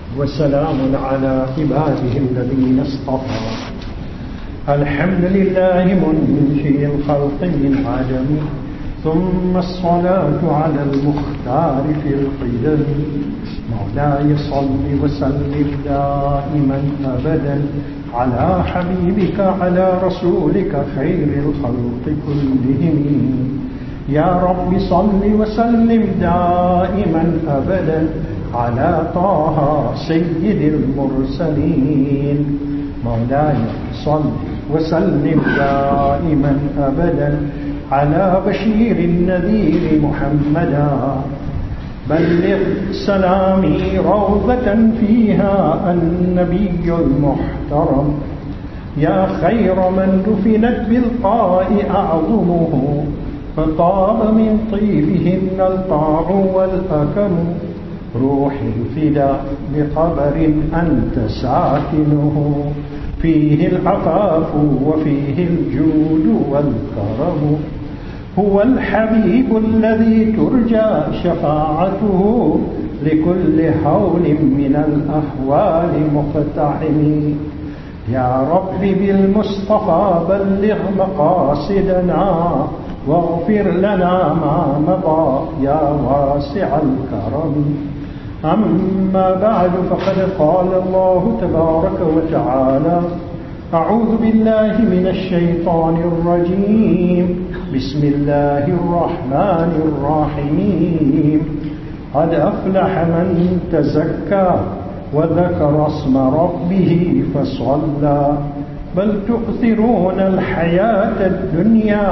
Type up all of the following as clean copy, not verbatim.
وسلام على عباده الذين اصطفى. الحمد لله منشئ الخلق من عدم، ثم الصلاة على المختار في القدم. مولاي صل وسلم دائما أبدا على حبيبك على رسولك خير الخلق كلهم. يا رب صل وسلم دائما أبدا على طه سيد المرسلين. مولاي صل وسلم دائما أبدا على بشير النذير محمدا. بلغ سلامي روضة فيها النبي المحترم. يا خير من دفنت بالقاء أعظمه، فطاب من طيبهن الطاع والأكم. روحي الفداء بقبر أنت ساكنه، فيه العفاف وفيه الجود والكرم. هو الحبيب الذي ترجى شفاعته لكل حول من الأحوال مقتحم. يا رب بالمصطفى بلغ مقاصدنا، واغفر لنا ما مضى يا واسع الكرم. أما بعد، فقد قال الله تبارك وتعالى: أعوذ بالله من الشيطان الرجيم، بسم الله الرحمن الرحيم. قد أفلح من تزكى وذكر اسم ربه فصلى، بل تؤثرون الحياة الدنيا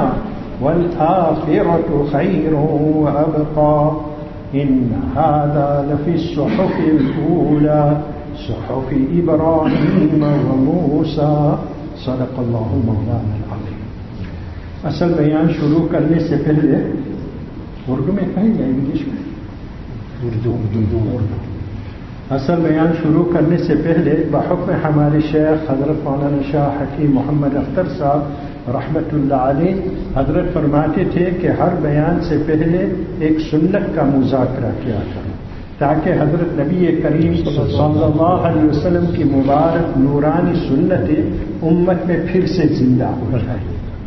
والآخرة خير وأبقى. إن هذا لفي الصحف الأولى، صحف إبراهيم وموسى. صدق اللہ مولانا العظیم. اصل بیان شروع کرنے سے پہلے اردو میں کہیں یا انگلش میں؟ اردو. اصل بیان شروع کرنے سے پہلے بحکم ہمارے شیخ حضرت مولانا شاہ حکیم محمد اختر صاحب رحمۃ اللہ علیہ، حضرت فرماتے تھے کہ ہر بیان سے پہلے ایک سنت کا مذاکرہ کیا کرو، تاکہ حضرت نبی کریم صلی اللہ علیہ وسلم کی مبارک نورانی سنتیں امت میں پھر سے زندہ ہو جائیں.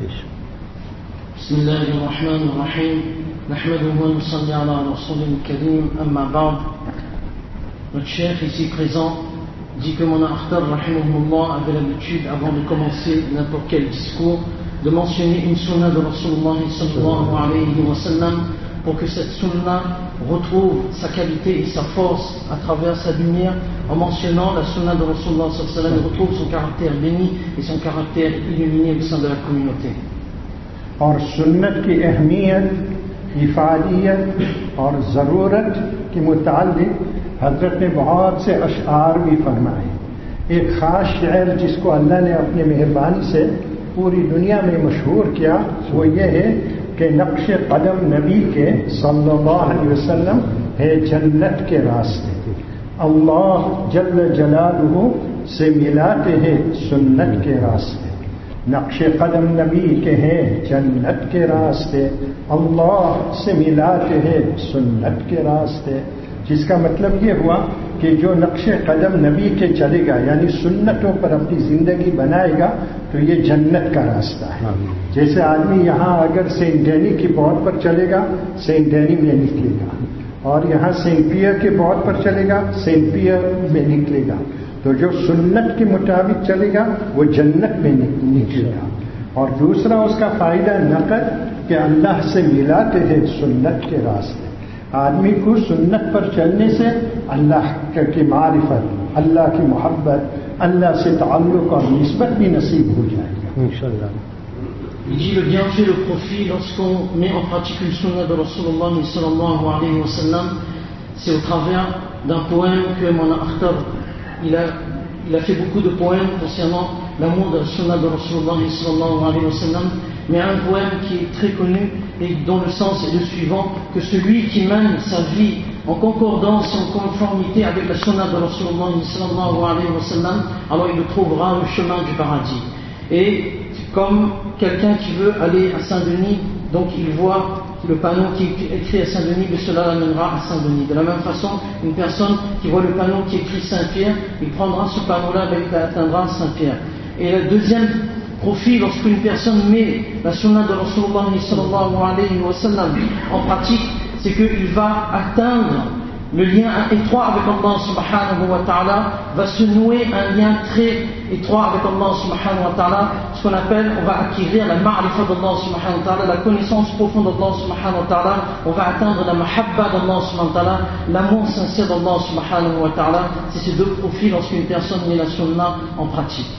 بسم اللہ الرحمن الرحیم، نحمده ونصلی علی رسول الکریم. اما بعد. Notre chef ici présent dit que Mawlana Akhtar rahimahullah avait l'habitude, avant de commencer n'importe quel discours, de mentionner une sunna de Rasulullah sallallahu alayhi wa sallam, pour que cette sunna retrouve sa qualité et sa force à travers sa lumière. En mentionnant la sunna de Rasulullah sallallahu alayhi wa sallam, il retrouve son caractère béni et son caractère illuminé au sein de la communauté. اور سنت کی اہمیت، افادیت اور ضرورت کے متعلق حضرت نے بہت سے اشعار بھی فرمائے. ایک خاص شعر جس کو اللہ نے اپنی مہربانی سے پوری دنیا میں مشہور کیا، وہ یہ ہے کہ نقش قدم نبی کے صلی اللہ علیہ وسلم ہے جنت کے راستے. اللہ جل جلالہ سے ملاتے ہیں سنت کے راستے. نقش قدم نبی کے ہیں جنت کے راستے، اللہ سے ملاتے ہیں سنت کے راستے. جس کا مطلب یہ ہوا کہ جو نقش قدم نبی کے چلے گا، یعنی سنتوں پر اپنی زندگی بنائے گا، تو یہ جنت کا راستہ ہے. جیسے آدمی یہاں اگر سینٹ ڈینی کی بورڈ پر چلے گا، سینٹ ڈینی میں نکلے گا، اور یہاں سینٹ پیئر کے بورڈ پر چلے گا، سینٹ پیئر میں نکلے گا. تو جو سنت کے مطابق چلے گا وہ جنت میں نکلے گا. اور دوسرا اس کا فائدہ نقد کہ اللہ سے ملاتے ہیں سنت کے راستے. آدمی کو سنت پر چلنے سے اللہ کی معرفت، اللہ کی محبت، اللہ سے تعلق اور نسبت بھی نصیب ہو جائے گا انشاءاللہ. Il dit le bienfait, le profit lorsqu'on met en pratique une sunna de Rasulullah sallallahu alayhi wa sallam, c'est au travers d'un poème que Mawlana Akhtar il a fait beaucoup de poèmes concernant l'amour de la sunna de Rasulullah sallallahu alayhi wa sallam, mais un poème qui est très connu et dont le sens est le suivant: que celui qui mène sa vie en concordance et en conformité avec la sunna de Rasulullah sallallahu alayhi wa sallam, alors il trouvera le chemin du paradis. Et comme quelqu'un qui veut aller à Saint-Denis, donc il voit le panneau qui est écrit à Saint-Denis, mais cela l'amènera à Saint-Denis. De la même façon, une personne qui voit le panneau qui est écrit Saint-Pierre, il prendra ce panneau-là et il atteindra Saint-Pierre. Et le deuxième profil, lorsqu'une personne met la sunna de Rasulullah sallallahu alayhi wa sallam en pratique, c'est qu'il va atteindre le lien étroit avec Allah subhanahu wa ta'ala, va se nouer un lien très étroit avec Allah subhanahu wa ta'ala, ce qu'on appelle, on va acquérir la ma'rifa d'Allah subhanahu wa ta'ala, la connaissance profonde d'Allah subhanahu wa ta'ala, on va atteindre la mahabba d'Allah subhanahu wa ta'ala, l'amour sincère d'Allah subhanahu wa ta'ala. C'est ces deux profils lorsqu'une personne met la sunna en pratique.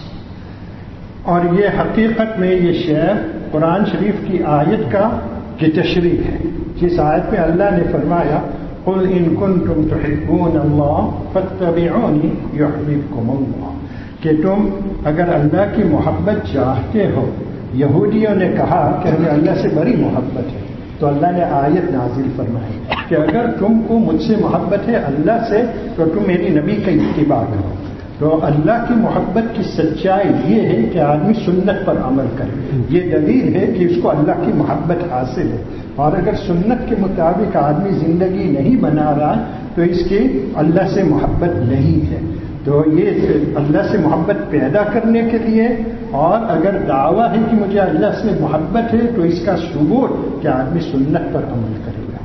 और ये हकीकत में ये शेर कुरान शरीफ की आयत का की तशरीह है, जिस आयत में अल्लाह ने फरमाया कुल इन कुंतुम तुहिब्बून अल्लाह फत्तबिऊनी युहब्बुकुमुल्लाह, कि तुम अगर अल्लाह की मोहब्बत चाहते हो। यहूदियों ने कहा कि हमें अल्लाह से बड़ी मोहब्बत है, तो अल्लाह ने आयत नाजिल फरमाई कि अगर तुमको मुझसे मोहब्बत है अल्लाह से, तो तुम मेरी नबी का इत्तिबा करो। तो अल्लाह की मोहब्बत की सच्चाई ये है कि आदमी सुन्नत पर अमल करे। ये दलील है कि उसको अल्लाह की मोहब्बत हासिल है। और अगर सुन्नत के मुताबिक आदमी जिंदगी नहीं बना रहा तो इसकी अल्लाह से मोहब्बत नहीं है। तो ये अल्लाह से मोहब्बत पैदा करने के लिए, और अगर दावा है कि मुझे अल्लाह से मोहब्बत है, तो इसका सबूत कि आदमी सुन्नत पर अमल करेगा।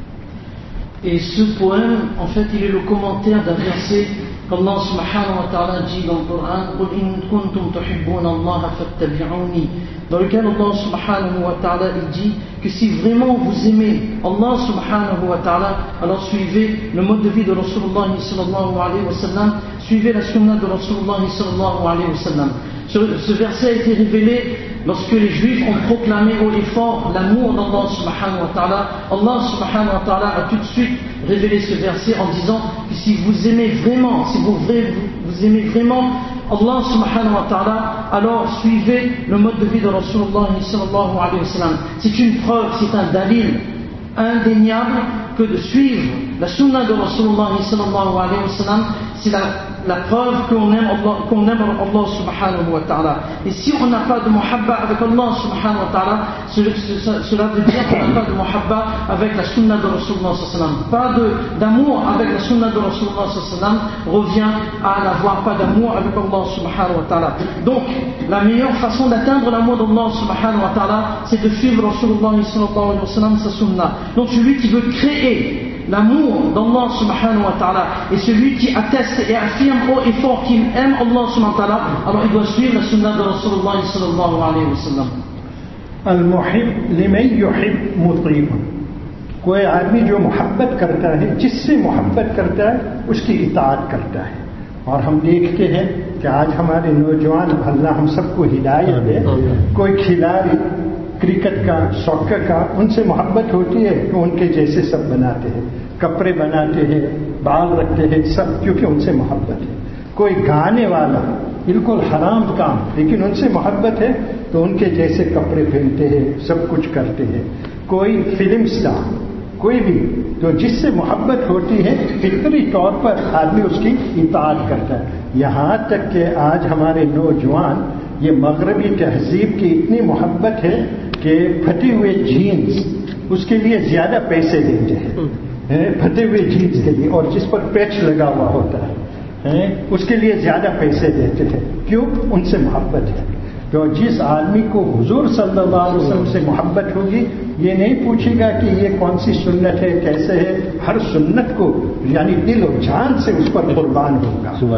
Et ce poème, en fait, il est le commentaire d'un verset qu'Allah subhanahu wa ta'ala dit dans le Coran, قُلْ إِن كُنْتُمْ تُحِبُّونَ اللَّهَ فَاتَّبِعُونِي, dans lequel Allah subhanahu wa ta'ala il dit que si vraiment vous aimez Allah subhanahu wa ta'ala, alors suivez le mode de vie de Rasulullah sallallahu alayhi wa sallam, suivez la sunna de Rasulullah sallallahu alayhi wa sallam. Ce verset a été révélé lorsque les Juifs ont proclamé haut et fort l'amour d'Allah subhanahu wa ta'ala. Allah subhanahu wa ta'ala a tout de suite révélé ce verset en disant que si vous aimez vraiment, si vous aimez vraiment Allah subhanahu wa ta'ala, alors suivez le mode de vie de Rasulullah sallallahu alayhi wa sallam. C'est une preuve, c'est un dalil indéniable que de suivre la sunna de Rasulullah sallallahu alayhi wa sallam, c'est la preuve qu'on aime Allah subhanahu wa ta'ala. Et si on n'a pas de muhabba avec Allah subhanahu wa ta'ala, cela veut dire qu'on n'a pas de muhabba avec la sunna de Rasulullah sallallahu alayhi wa sallam. Pas d'amour avec la sunna de Rasulullah sallallahu alayhi wa sallam revient à n'avoir pas d'amour avec Allah subhanahu wa ta'ala. Donc, la meilleure façon d'atteindre l'amour d'Allah subhanahu wa ta'ala, c'est de suivre Rasulullah sallallahu alayhi wa sallam, sa sunna. Donc, celui qui veut créer l'amour d'Allah subhanahu wa ta'ala, et celui qui atteste et affirme haut et fort qu'il aime Allah subhanahu wa ta'ala, alors il doit suivre la sunna de Rasulullah sallallahu alayhi wa sallam. al-muhib liman yuhib mutir, कोई आदमी जो मोहब्बत करता है, जिससे मोहब्बत करता है उसकी इताअत करता है। और हम देखते हैं कि आज हमारे नौजवान, अल्लाह हम सबको हिदायत दे, कोई खिलाड़ी क्रिकेट का, सॉकर का, उनसे मोहब्बत होती है तो उनके जैसे सब बनाते हैं, कपड़े बनाते हैं, बाल रखते हैं, सब क्योंकि उनसे मोहब्बत है। कोई गाने वाला, बिल्कुल हराम काम, लेकिन उनसे मोहब्बत है तो उनके जैसे कपड़े पहनते हैं, सब कुछ करते हैं। कोई फिल्म स्टार, कोई भी, तो जिससे मोहब्बत होती है फितरी तौर पर आदमी उसकी इताअत करता है। यहाँ तक कि आज हमारे नौजवान ये मगरबी तहजीब की इतनी मोहब्बत है कि फटे हुए जीन्स उसके लिए ज्यादा पैसे देते हैं, फटे हुए जीन्स के लिए, और जिस पर पैच लगा हुआ होता है उसके लिए ज्यादा पैसे देते हैं। क्यों? उनसे मोहब्बत है। तो जिस आदमी को हुजूर सल्लल्लाहु अलैहि वसल्लम से मोहब्बत होगी, ये नहीं पूछेगा कि ये कौन सी सुन्नत है, कैसे है, हर सुन्नत को यानी दिल और जान से उस पर कुर्बान होगा।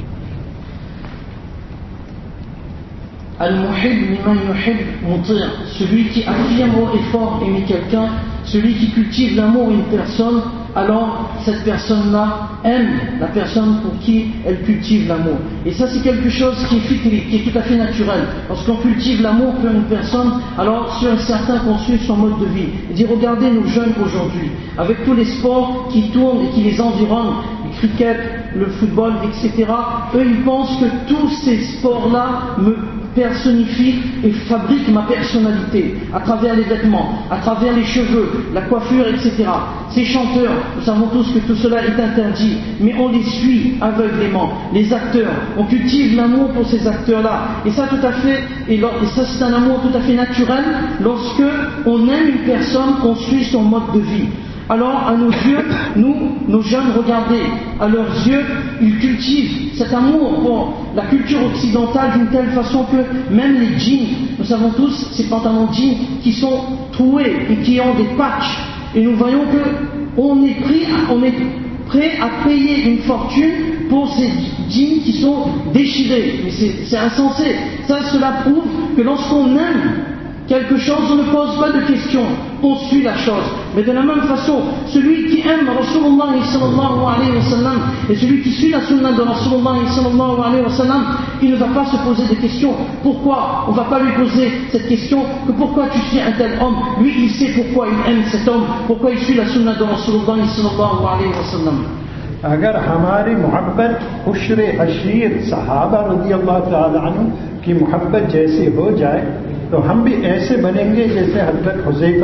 Al-Muhib liman yuhib mutir, celui qui affirme haut et fort aimer quelqu'un, celui qui cultive l'amour d'une personne, alors cette personne-là aime la personne pour qui elle cultive l'amour. Et ça c'est quelque chose qui est fitri, qui est tout à fait naturel. Lorsqu'on cultive l'amour pour une personne, alors sûr et certain qu'on suit son mode de vie. Il dit regardez nos jeunes aujourd'hui, avec tous les sports qui tournent et qui les environnent, le cricket, le football, etc. Eux ils pensent que tous ces sports-là me personnifie et fabrique ma personnalité à travers les vêtements, à travers les cheveux, la coiffure, etc. Ces chanteurs, nous savons tous que tout cela est interdit, mais on les suit aveuglément. Les acteurs, on cultive l'amour pour ces acteurs-là, et ça tout à fait, et ça c'est un amour tout à fait naturel lorsque on aime une personne, on suit son mode de vie. Alors, à nos yeux, nous, nos jeunes, regardez, à leurs yeux, ils cultivent cet amour pour la culture occidentale d'une telle façon que même les jeans, nous savons tous ces pantalons jeans qui sont troués et qui ont des patchs. Et nous voyons qu'on est prêt à payer une fortune pour ces jeans qui sont déchirés. Mais c'est insensé. Cela prouve que lorsqu'on aime quelque chose, on ne pose pas de questions, on suit la chose. Mais de la même façon, celui qui aime Rasulullah sallallahu alayhi wa sallam et celui qui suit la sunna de Rasulullah sallallahu alayhi wa sallam, il ne va pas se poser des questions. Pourquoi? On ne va pas lui poser cette question que pourquoi tu suis un tel homme? Lui, il sait pourquoi il aime cet homme, pourquoi il suit la sunna de Rasulullah sallallahu alayhi wa sallam. अगर हमारी मोहब्बत उश्र अशीर सहाबा रज़ियल्लाहु ताला अन्हुम की मोहब्बत जैसी हो जाए तो हम भी ऐसे बनेंगे जैसे हज़रत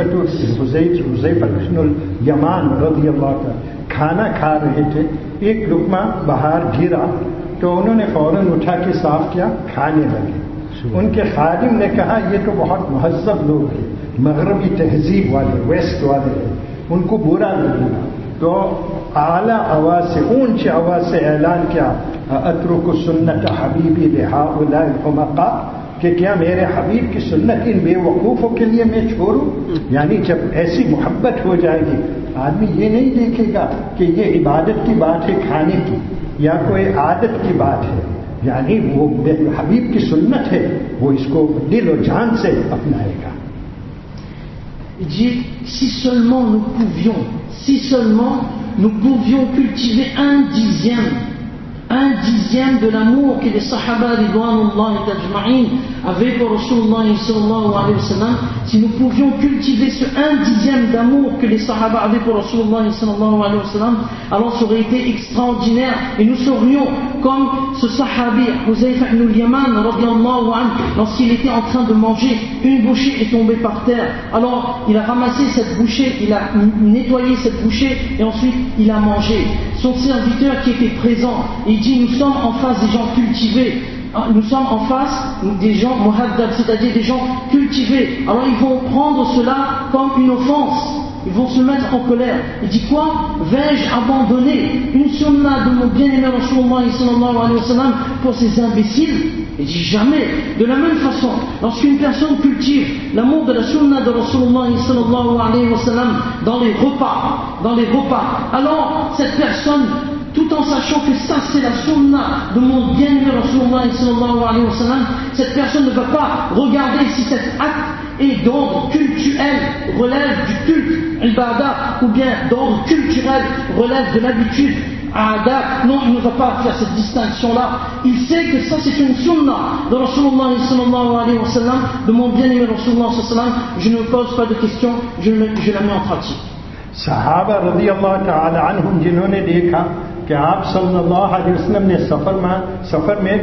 हुज़ैफ़तुल यमान रज़ियल्लाहु ताला खाना खा रहे थे, एक लुक़मा बाहर गिरा तो उन्होंने फौरन उठा के साफ किया, खाने लगे। उनके खादिम ने कहा ये तो बहुत महज़्ज़ब लोग हैं, मग़रबी तहज़ीब वाले, वेस्ट वाले हैं, उनको बुरा लगेगा। तो आला आवाज़ से, ऊंची आवाज़ से ऐलान किया, अतरुकु सुन्नत हबीबी लिहाउलाए हुमक़ा, कि क्या मेरे हबीब की सुन्नत इन बेवकूफ़ों के लिए मैं छोड़ूं? यानी जब ऐसी मोहब्बत हो जाएगी, आदमी ये नहीं देखेगा कि ये इबादत की बात है खाने की या कोई आदत की बात है, यानी वो हबीब की सुन्नत है, वो इसको दिल और जान से अपनाएगा। Il dit, si seulement nous pouvions cultiver un dixième de l'amour que les Sahaba ridwanullahi tajma'in avaient pour Rasulullah sallallahu alayhi wa sallam, si nous pouvions cultiver ce 1/10 d'amour que les Sahaba avaient pour Rasulullah sallallahu alayhi wa sallam, alors ça aurait été extraordinaire et nous serions comme ce Sahabi Huzayfa ibn al-Yaman radiyallahu anhu, lorsqu'il était en train de manger, une bouchée est tombée par terre, alors il a ramassé cette bouchée, il a nettoyé cette bouchée et ensuite il a mangé. Son serviteur qui était présent, il dit, nous sommes en face des gens cultivés, nous sommes en face des gens muhaddab, c'est-à-dire des gens cultivés. Alors ils vont prendre cela comme une offense, ils vont se mettre en colère. Il dit quoi? Vais-je abandonner une sunna de mon bien-aimé Rasulullah sallallahu alayhi wa sallam pour ces imbéciles? Il dit jamais. De la même façon, lorsqu'une personne cultive l'amour de la sunna de Rasulullah sallallahu alayhi wa sallam dans les repas, alors cette personne, tout en sachant que ça c'est la sunna de mon bien-aimé Rasulullah sallallahu alayhi wa sallam, cette personne ne va pas regarder si cet acte est d'ordre culturel, relève du culte, ibadah, ou bien d'ordre culturel, relève de l'habitude, adab. Non, il ne va pas faire cette distinction-là. Il sait que ça c'est une sunna de Rasulullah sallallahu alayhi wa sallam, de mon bien-aimé Rasulullah sallallahu alayhi wa sallam. Je ne me pose pas de questions, je la mets en pratique. सहाबा रज़ियल्लाहु ताला अन्हुम जिन्होंने देखा कि आप सल्लल्लाहु अलैहि वसल्लम ने सफ़र में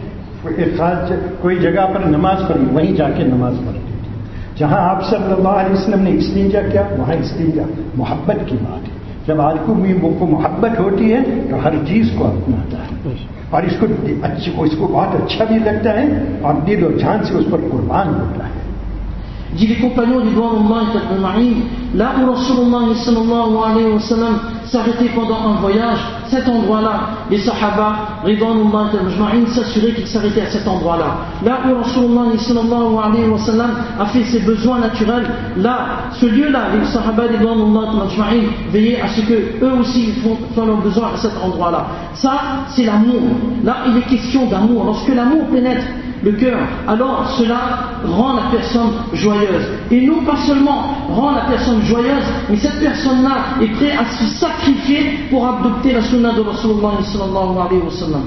एक खास कोई जगह पर नमाज पढ़ी, वहीं जाके नमाज पढ़ते थे। जहाँ आप सल्लल्लाहु अलैहि वसल्लम ने इस्तिंजा किया, वहाँ इस्तिंजा मोहब्बत की बात है। जब आदमी को मोहब्बत होती है तो हर चीज़ को अपनाता है और इसको बहुत अच्छा भी लगता है और दिल और जान से उस पर कुर्बान होता है। Dit les compagnons du Ridwanullahi tajma'in, là où Rasulullah sallallahu alayhi wa sallam s'arrêtait pendant un voyage, cet endroit-là, les Sahaba Ridwanullahi tajma'in s'assuraient qu'ils s'arrêtaient à cet endroit-là. Là où Rasulullah sallallahu alayhi wa sallam a fait ses besoins naturels, là, ce lieu-là, les Sahaba Ridwanullahi tajma'in veillaient à ce que eux aussi font leurs besoins à cet endroit-là. Ça, c'est l'amour. Là, il est question d'amour. Lorsque l'amour pénètre le cœur, alors cela rend la personne joyeuse. Et non pas seulement rend la personne joyeuse, mais cette personne-là est prête à se sacrifier pour adopter la sunna de Rasulullah sallallahu alayhi wa sallam.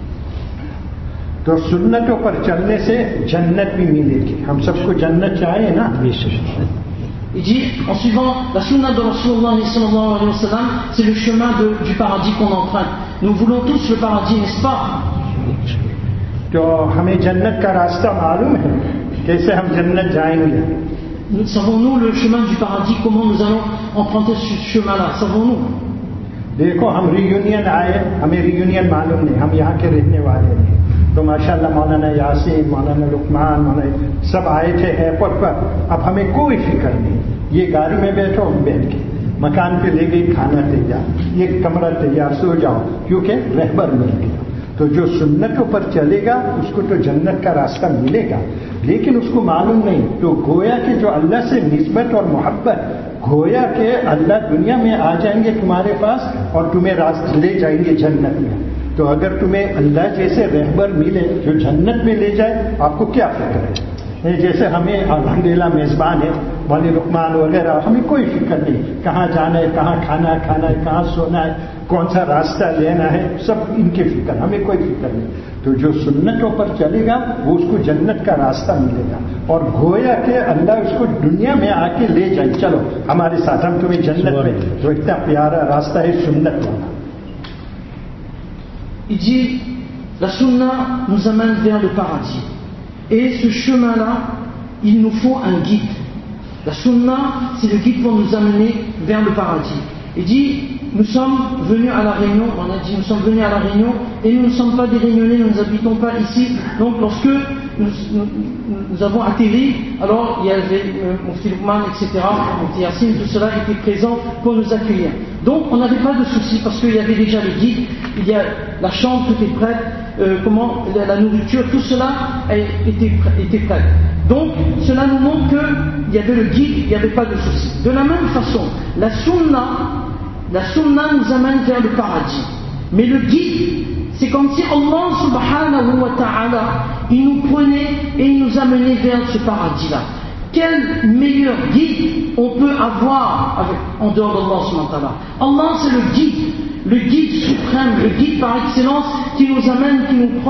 तो सुन्नतों पर चलने से जन्नत भी मिलेगी। हम सबको जन्नत चाहिए ना। Il dit, en suivant la sunna de Rasulullah sallallahu alayhi wa sallam, c'est le chemin du paradis qu'on emprunte. Nous voulons tous le paradis, n'est-ce pas? तो हमें जन्नत का रास्ता मालूम है, कैसे हम जन्नत जाएंगे? Savons-nous le chemin du paradis, comment nous allons emprunter ce chemin-là? Savons-nous? देखो, हम रियूनियन आए, हमें रियूनियन मालूम नहीं, हम यहाँ के रहने वाले नहीं। तो माशाल्लाह मौलाना यासीन, मौलाना लुकमान, मौलाना सब आए थे एयरपोर्ट पर। अब हमें कोई फिक्र नहीं, ये गाड़ी में बैठो, बैठ के मकान पे ले गई, खाना तैयार, ये कमरा तैयार, सो जाओ, क्योंकि रहबर मिल गया। तो जो सुन्नतों पर चलेगा उसको तो जन्नत का रास्ता मिलेगा, लेकिन उसको मालूम नहीं। तो गोया कि जो अल्लाह से निस्बत और मोहब्बत, गोया के अल्लाह दुनिया में आ जाएंगे तुम्हारे पास और तुम्हें रास्ते ले जाएंगे जन्नत में। तो अगर तुम्हें अल्लाह जैसे रहबर मिले जो जन्नत में ले जाए, आपको क्या फिक्र है? जैसे हमें अल्हम्दुलिल्लाह मेजबान है मौलवी रुकमान वगैरह, हमें कोई फिक्र नहीं कहाँ जाना है, कहाँ खाना है, कहाँ सोना है, कौन सा रास्ता लेना है, सब इनकी फिक्र, हमें कोई फिक्र नहीं। तो जो सुन्नतों पर चलेगा वो उसको जन्नत का रास्ता मिलेगा, और गोया के अल्लाह उसको दुनिया में आके ले जाए, चलो हमारे साथ, हम तुम्हें जन्नत में। तो इतना प्यारा रास्ता है सुन्नत वाला। Il dit, la sunna nous amène vers le paradis. Et ce chemin-là, il nous faut un guide. La sunna, c'est le guide pour nous amener vers le paradis. Il dit, nous sommes venus à la Réunion, on a dit, nous sommes venus à la Réunion, et nous ne sommes pas des Réunionnais, nous n'habitons pas ici. Donc lorsque nous avons atterri, alors il y avait Mufti Lukman, etc., Mufti Yassine, tout cela était présent pour nous accueillir. Donc on n'avait pas de soucis parce qu'il y avait déjà le guide, il y a la chambre, tout est prêt, la nourriture, tout cela était prêt. Donc cela nous montre qu'il y avait le guide, il n'y avait pas de soucis. De la même façon, la sunna nous amène vers le paradis. Mais le guide, c'est comme si Allah subhanahu wa ta'ala, il nous prenait et il nous amenait vers ce paradis-là. Quel meilleur guide on peut avoir en dehors d'Allah subhanahu wa ta'ala? Allah, c'est le guide suprême, le guide par excellence qui nous amène, qui nous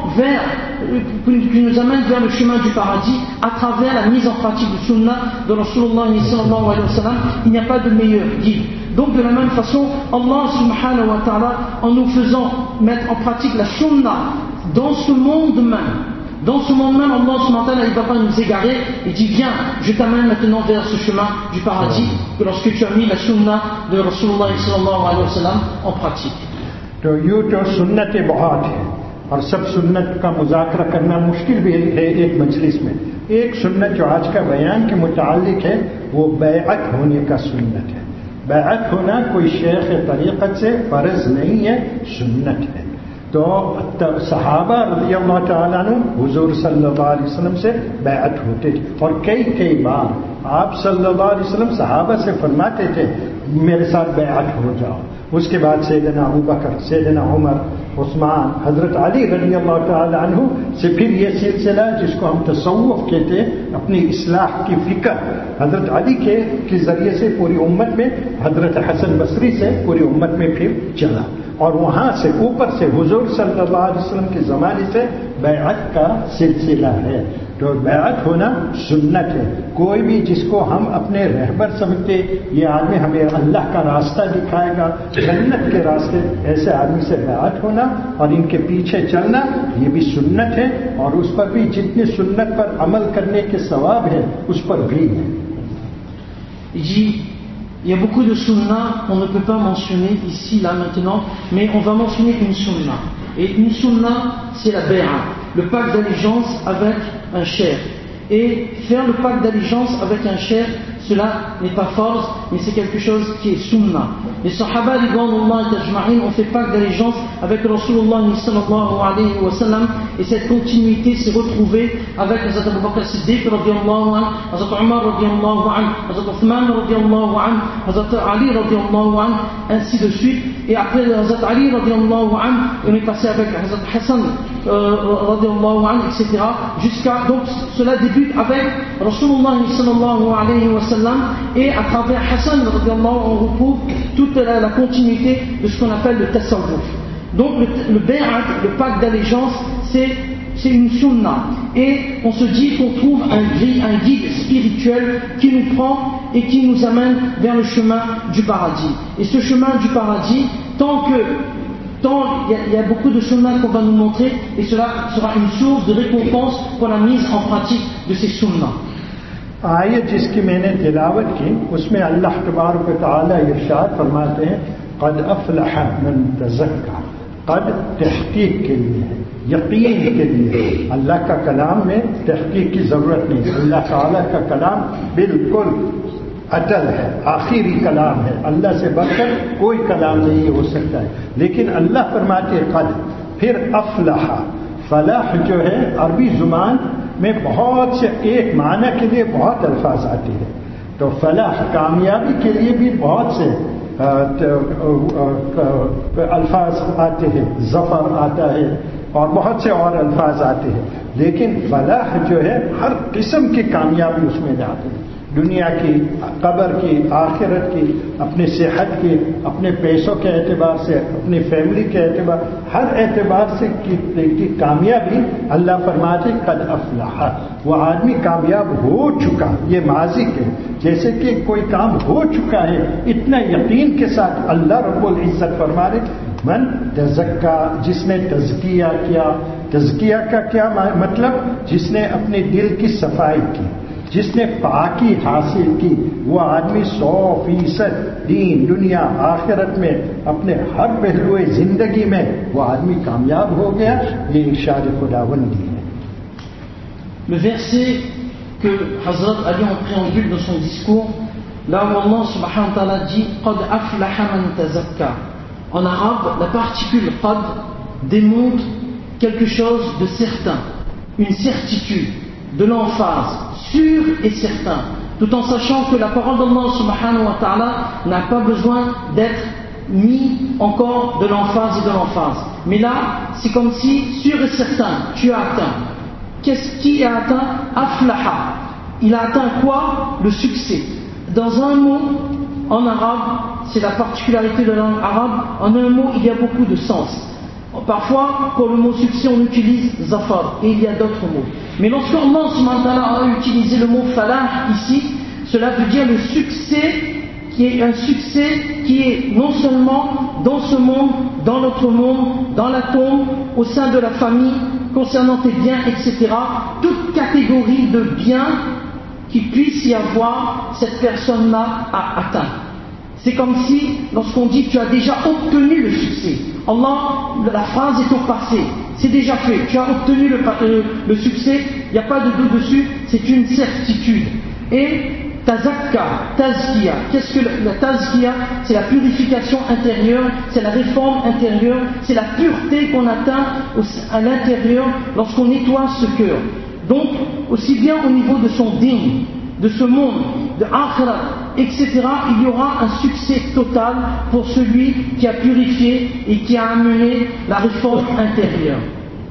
amène vers le chemin du paradis à travers la mise en pratique du sunnah de Rasulullah sallallahu alayhi wa sallam. Il n'y a pas de meilleur guide. Donc de la même façon, Allah subhanahu wa ta'ala, en nous faisant mettre en pratique la sunnah dans ce monde même, Allah subhanahu wa ta'ala, il ne va pas nous égarer, il dit viens, je t'amène maintenant vers ce chemin du paradis, que lorsque tu as mis la sunnah de Rasulullah sallallahu alayhi wa sallam en pratique. तो यूँ तो सुन्नतें बहुत हैं और सब सुन्नत का मुज़ाकरा करना मुश्किल भी है एक मजलिस में। एक सुन्नत जो आज का बयान के मुताल्लिक है वो बैअत होने का सुन्नत है। बैअत होना कोई शेख तरीक़त से फ़र्ज़ नहीं है, सुन्नत है। तो सहाबा रज़ियल्लाहु तआला अन्हुम हुज़ूर सल्लल्लाहु अलैहि वसल्लम से बैअत होते थे, और कई बार आप सल्लल्लाहु अलैहि वसल्लम सहाबा से फरमाते थे मेरे साथ बैअत हो जाओ। उसके बाद सैयदना अबू बकर, सैयदना उमर, उस्मान, हजरत अली रज़ियल्लाहु तआला अन्हु से फिर ये सिलसिला जिसको हम तसव्वुफ कहते हैं, अपनी इस्लाह की फिक्र हजरत अली के जरिए से पूरी उम्मत में, हजरत हसन बसरी से पूरी उम्मत में फिर चला, और वहां से ऊपर से हुजूर सल्लल्लाहु अलैहि वसल्लम के ज़माने से बैअत का सिलसिला है। तो बैअत होना सुन्नत है। कोई भी जिसको हम अपने रहबर समझते, ये आदमी हमें अल्लाह का रास्ता दिखाएगा, जन्नत के रास्ते, ऐसे आदमी से बैअत होना और इनके पीछे चलना, ये भी सुन्नत है, और उस पर भी जितने सुन्नत पर अमल करने के सवाब है उस पर भी है। Il y a beaucoup de sunnah qu'on ne peut pas mentionner ici, là, maintenant, mais on va mentionner une sunnah. Et une sunnah, c'est la bay'a, le pacte d'allégeance avec un cheikh. Et faire le pacte d'allégeance avec un cheikh, cela n'est pas force, mais c'est quelque chose qui est sunnah. Les sahaba, ridwanullah tajma'in, ont fait pacte d'allégeance avec Rasulullah sallallahu alayhi wa sallam, et cette continuité s'est retrouvée avec Hazrat Abu Bakr Siddiq radiyallahu anhu, Hazrat Umar radiyallahu anhu, Hazrat Uthman radiyallahu anhu, Hazrat Ali radiyallahu anhu, ainsi de suite. Et après Hazrat Ali radiyallahu anhu, on est passé avec Hazrat Hassan radiyallahu anhu, etc. Jusqu'à, donc cela débute avec Rasulullah sallallahu alayhi wa sallam, et à travers Hassan radiyallahu anhu, on retrouve toute la continuité de ce qu'on appelle le tasawwuf. Donc le bay'at, le pacte d'allégeance, c'est une sunnah, et on se dit qu'on trouve un guide spirituel qui nous prend et qui nous amène vers le chemin du paradis. Et ce chemin du paradis, tant que Tant il y a beaucoup de sunnah qu'on va nous montrer, et cela sera une source de récompense pour la mise en pratique de ces sunnah. آیت جس کی میں نے تلاوت کی اس میں اللہ تبارک و تعالی ارشاد فرماتے ہیں قد افلح من تزکا. قد تحقیق کے لیے ہے، یقین کے لیے. اللہ کا کلام میں تحقیق کی ضرورت نہیں. اللہ تعالیٰ کا کلام بالکل اٹل ہے، آخری کلام ہے. اللہ سے بڑھ کر کوئی کلام نہیں ہو سکتا ہے. لیکن اللہ فرماتے ہیں قد، پھر افلح. فلاح جو ہے عربی زبان میں بہت سے ایک معنی کے لیے بہت الفاظ آتے ہیں. تو فلاح کامیابی کے لیے بھی بہت سے الفاظ آتے ہیں. ظفر آتا ہے اور بہت سے اور الفاظ آتے ہیں. لیکن فلاح جو ہے ہر قسم کی کامیابی اس میں آتی ہے. دنیا کی، قبر کی، آخرت کی، اپنی صحت کی، اپنے پیسوں کے اعتبار سے، اپنی فیملی کے اعتبار، ہر اعتبار سے کی کامیابی اللہ فرماتے قد افلح. وہ آدمی کامیاب ہو چکا. یہ ماضی کے جیسے کہ کوئی کام ہو چکا ہے اتنا یقین کے ساتھ اللہ رب العزت فرماتے من تزکا، جس نے تزکیہ کیا. تزکیہ کا کیا مطلب؟ جس نے اپنے دل کی صفائی کی، جس نے پاکی حاصل کی، وہ آدمی 100% دین، دنیا، آخرت میں اپنے ہر پہلو زندگی میں وہ آدمی کامیاب ہو گیا. یہ ارشاد خداوندی ہے. Le verset que Hazrat a lu en préambule de son discours, là où Allah subhanahu wa ta'ala dit qad aflaha man tazakka. En arabe, la particule qad démontre quelque chose de certain, une certitude, de l'emphase, sûr et certain, tout en sachant que la parole d'Allah subhanahu wa ta'ala n'a pas besoin d'être mis encore de l'emphase et de l'emphase. Mais là, c'est comme si, sûr et certain, tu as atteint. Qu'est-ce qui a atteint? Aflaha. Il a atteint quoi? Le succès. Dans un mot, en arabe, c'est la particularité de la langue arabe, en un mot, il y a beaucoup de sens. Parfois, pour le mot succès, on utilise zafar, et il y a d'autres mots. Mais lorsque Allah subhanahu wa ta'ala a utilisé le mot falah ici, cela veut dire le succès, qui est un succès qui est non seulement dans ce monde, dans notre monde, dans l'atome, au sein de la famille, concernant tes biens, etc. Toute catégorie de biens qui puisse y avoir, cette personne-là a atteint. C'est comme si, lorsqu'on dit tu as déjà obtenu le succès, Allah, la phrase est au passé, c'est déjà fait, tu as obtenu le succès, il n'y a pas de doute dessus, c'est une certitude. Et tazakka, tazkiya, qu'est-ce que la tazkiya? C'est la purification intérieure, c'est la réforme intérieure, c'est la pureté qu'on atteint à l'intérieur lorsqu'on nettoie ce cœur. Donc, aussi bien au niveau de son din, de ce monde, de akhirat, etc., il y aura un succès total pour celui qui a purifié et qui a amené la réforme intérieure.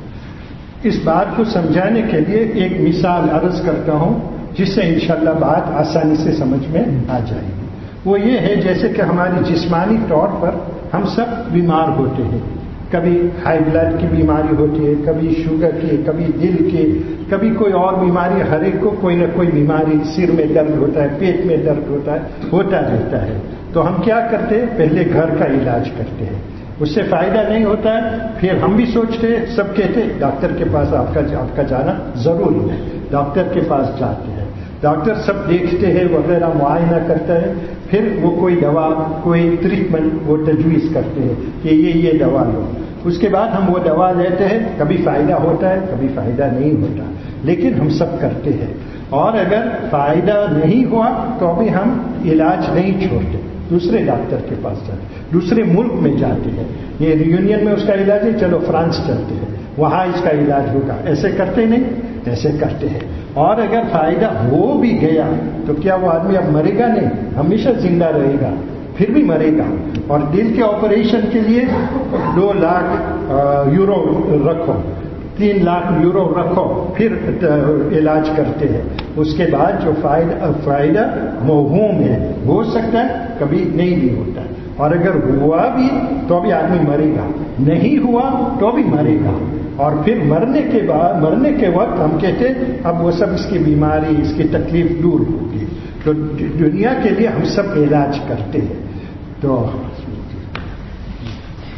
اس بات کو سمجھانے کے لیے ایک مثال عرض کرتا ہوں جس سے انشاءاللہ بات آسانی سے سمجھ میں آ جائے گی. وہ یہ ہے جیسے کہ ہماری جسمانی طور پر ہم سب بیمار ہوتے ہیں. کبھی ہائی بلڈ کی بیماری ہوتی ہے، کبھی شوگر کی، کبھی دل کی، کبھی کوئی اور بیماری. ہر ایک کو کوئی نہ کوئی بیماری، سر میں درد ہوتا ہے، پیٹ میں درد ہوتا رہتا ہے. تو ہم کیا کرتے ہیں؟ پہلے گھر کا علاج کرتے ہیں. اس سے فائدہ نہیں ہوتا ہے، پھر ہم بھی سوچتے ہیں، سب کہتے ہیں ڈاکٹر کے پاس آپ کا جانا ضروری ہے. ڈاکٹر کے پاس جاتے ہیں، ڈاکٹر سب دیکھتے ہیں وغیرہ، معائنہ کرتا ہے، پھر وہ کوئی دوا، کوئی ٹریٹمنٹ وہ تجویز کرتے ہیں کہ یہ دوا لو. اس کے بعد ہم وہ دوا لیتے ہیں، کبھی فائدہ ہوتا ہے، کبھی فائدہ نہیں ہوتا، لیکن ہم سب کرتے ہیں. اور اگر فائدہ نہیں ہوا تو ابھی ہم علاج نہیں چھوڑتے، دوسرے ڈاکٹر کے پاس جاتے، دوسرے ملک میں جاتے ہیں. یہ یونین میں اس کا علاج ہے، چلو فرانس چلتے ہیں، وہاں اس کا علاج ہوگا. ایسے کرتے نہیں، ایسے کرتے ہیں. اور اگر فائدہ ہو بھی گیا تو کیا وہ آدمی اب مرے گا؟ نہیں، ہمیشہ زندہ رہے گا، پھر بھی مرے گا. اور دل کے آپریشن کے لیے 2 لاکھ یورو رکھو، 3 لاکھ یورو رکھو، پھر علاج کرتے ہیں. اس کے بعد جو فائدہ موہوم ہے، ہو سکتا ہے کبھی نہیں بھی ہوتا ہے. اور اگر ہوا بھی تو بھی آدمی مرے گا، نہیں ہوا تو بھی مرے گا. اور پھر مرنے کے وقت ہم کہتے ہیں اب وہ سب اس کی بیماری، اس کی تکلیف دور ہوگی. تو دنیا کے لیے ہم سب علاج کرتے ہیں. تو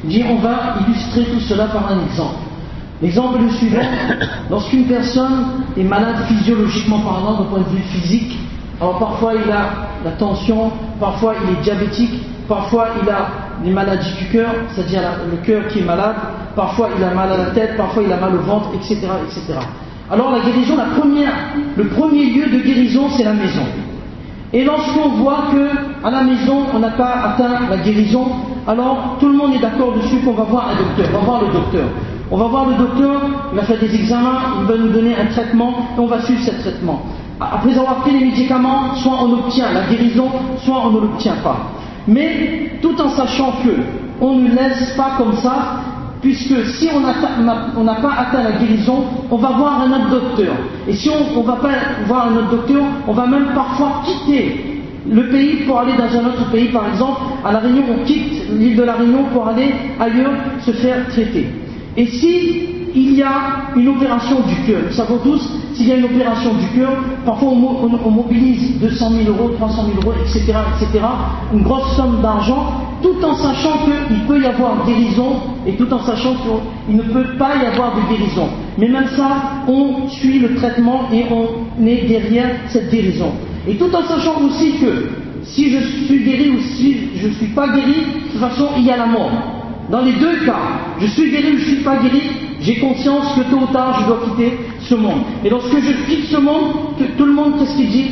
Il dit on va illustrer tout cela par un exemple. L'exemple est le suivant. Lorsqu'une personne est malade physiologiquement parlant, d'un point de vue physique, alors parfois il a la tension, parfois il est diabétique, parfois il a des maladies du cœur, c'est-à-dire le cœur qui est malade, parfois il a mal à la tête, parfois il a mal au ventre, etc., etc. Alors la guérison, le premier lieu de guérison, c'est la maison. Et lorsqu'on voit qu'à la maison, on n'a pas atteint la guérison, alors tout le monde est d'accord dessus qu'on va voir un docteur, on va voir le docteur. On va voir le docteur, il va faire des examens, il va nous donner un traitement, et on va suivre ce traitement. Après avoir pris les médicaments, soit on obtient la guérison, soit on ne l'obtient pas. Mais tout en sachant qu'on ne laisse pas comme ça, puisque si on n'a pas atteint la guérison, on va voir un autre docteur. Et si on ne va pas voir un autre docteur, on va même parfois quitter le pays pour aller dans un autre pays. Par exemple, à La Réunion, on quitte l'île de La Réunion pour aller ailleurs se faire traiter. Et si il y a une opération du cœur, nous savons tous, s'il y a une opération du cœur, parfois on mobilise 200 000 euros, 300 000 euros, etc., une grosse somme d'argent, tout en sachant qu'il peut y avoir guérison et tout en sachant qu'il ne peut pas y avoir de guérison. Mais même ça, on suit le traitement et on est derrière cette guérison. Et tout en sachant aussi que si je suis guéri ou si je ne suis pas guéri, de toute façon, il y a la mort. Dans les deux cas, je suis guéri ou je ne suis pas guéri, j'ai conscience que tôt ou tard je dois quitter ce monde. Et lorsque je quitte ce monde, tout le monde, qu'est-ce qu'il dit?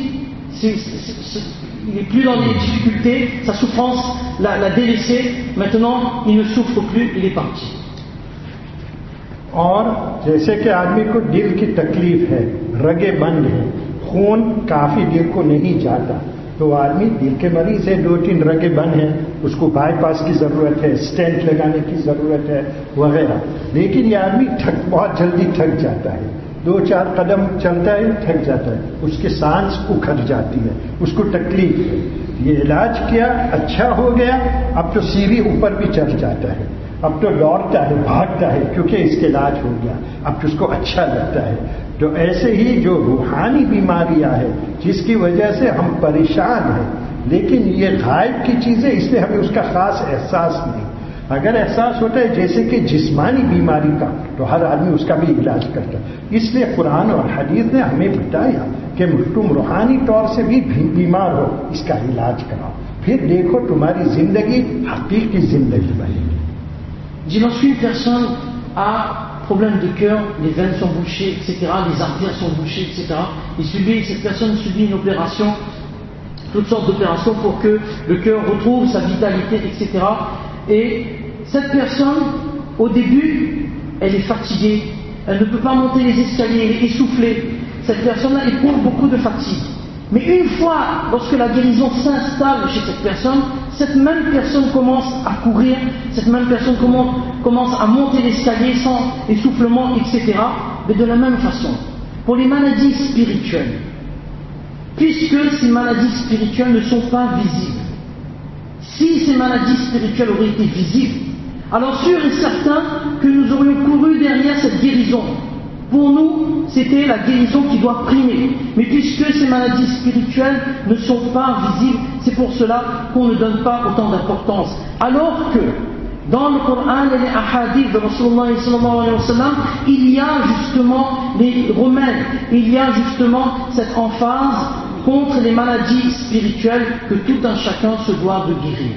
Il n'est plus dans les difficultés, sa souffrance l'a délaissé, maintenant il ne souffre plus, il est parti. और जैसे कि आदमी को दिल की तकलीफ है, रगे बंद है, खून काफी दिल को नहीं जाता, तो आदमी दिल के मरीज है, 2-3 रगे बंद है, उसको बाईपास की जरूरत है, स्टेंट लगाने की जरूरत है वगैरह. लेकिन ये आदमी बहुत जल्दी थक जाता है, 2-4 कदम चलता है थक जाता है, उसके सांस उखड़ जाती है, उसको तकलीफ है. ये इलाज किया, अच्छा हो गया, अब तो सीढ़ी ऊपर भी चढ़ जाता है, अब तो दौड़ता है, भागता है, क्योंकि इसके इलाज हो गया, अब तो उसको अच्छा लगता है. तो ऐसे ही जो रूहानी बीमारियां हैं जिसकी वजह से हम परेशान हैं, लेकिन ये गायब की चीजें, इसलिए हमें उसका खास एहसास नहीं. अगर एहसास होता है जैसे कि जिस्मानी बीमारी का, तो हर आदमी उसका भी इलाज करता है. इसलिए कुरान और हदीस ने हमें बताया कि तुम रूहानी तौर से भी बीमार हो, इसका इलाज कराओ, फिर देखो तुम्हारी जिंदगी हकीकी जिंदगी बनेगी. Lorsqu'une personne a problème de cœur, les veines sont bouchées, etc., les artères sont bouchées, etc., cette personne subit une opération, toutes sortes d'opérations pour que le cœur retrouve sa vitalité, etc. Et cette personne, au début, elle est fatiguée, elle ne peut pas monter les escaliers, elle est essoufflée. Cette personne-là éprouve beaucoup de fatigue. Mais une fois, lorsque la guérison s'installe chez cette même personne commence à courir, cette même personne commence à monter l'escalier sans essoufflement, etc. Mais de la même façon, pour les maladies spirituelles, puisque ces maladies spirituelles ne sont pas visibles, si ces maladies spirituelles auraient été visibles, alors sûr et certain que nous aurions couru derrière cette guérison. Pour nous, c'était la guérison qui doit primer. Mais puisque ces maladies spirituelles ne sont pas visibles, c'est pour cela qu'on ne donne pas autant d'importance. Alors que dans le Coran et les hadiths de Rasulullah sallallahu alayhi wa sallam, il y a justement les remèdes, il y a justement cette emphase contre les maladies spirituelles que tout un chacun se doit de guérir.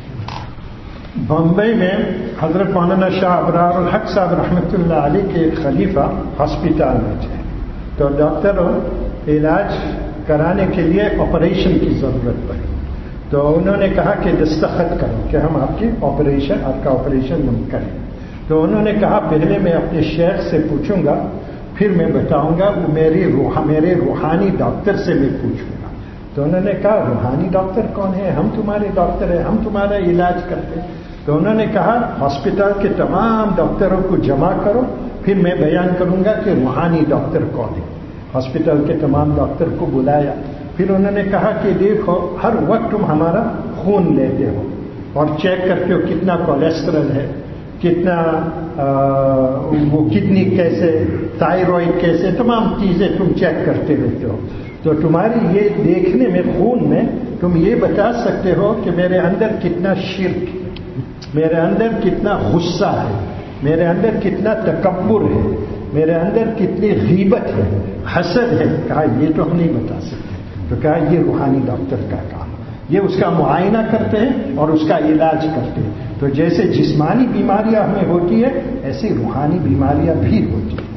Bombay में हजरत मौलाना शाह अबरारुल हक साहब रहमतुल्लाह अलैह के एक खलीफा हॉस्पिटल में थे, तो डॉक्टरों इलाज कराने के लिए ऑपरेशन की जरूरत पड़ी, तो उन्होंने कहा कि दस्तखत करो कि हम आपका ऑपरेशन हम करें. तो उन्होंने कहा पहले मैं अपने शेख से पूछूंगा, फिर मैं बताऊंगा, वो मेरे रूहानी डॉक्टर से मैं पूछूंगा. तो उन्होंने कहा रूहानी डॉक्टर कौन है? हम तुम्हारे डॉक्टर हैं, हम तुम्हारा इलाज करते हैं. तो उन्होंने कहा हॉस्पिटल के तमाम डॉक्टरों को जमा करो, फिर मैं बयान करूंगा कि रूहानी डॉक्टर कौन है. हॉस्पिटल के तमाम डॉक्टर को बुलाया, फिर उन्होंने कहा कि देखो हर वक्त तुम हमारा खून लेते हो और चेक करते हो कितना कोलेस्ट्रॉल है, कितना वो किडनी कैसे, थायराइड कैसे, तमाम चीजें तुम चेक करते रहते हो. तो तुम्हारी ये देखने में, खून में तुम ये बता सकते हो कि मेरे अंदर कितना शिर्क, میرے اندر کتنا غصہ ہے، میرے اندر کتنا تکبر ہے، میرے اندر کتنی غیبت ہے، حسد ہے. کہا یہ تو ہم نہیں بتا سکتے. تو کہا یہ روحانی ڈاکٹر کا کام، یہ اس کا معائنہ کرتے ہیں اور اس کا علاج کرتے ہیں. تو جیسے جسمانی بیماریاں ہمیں ہوتی ہے ایسی روحانی بیماریاں بھی ہوتی ہیں.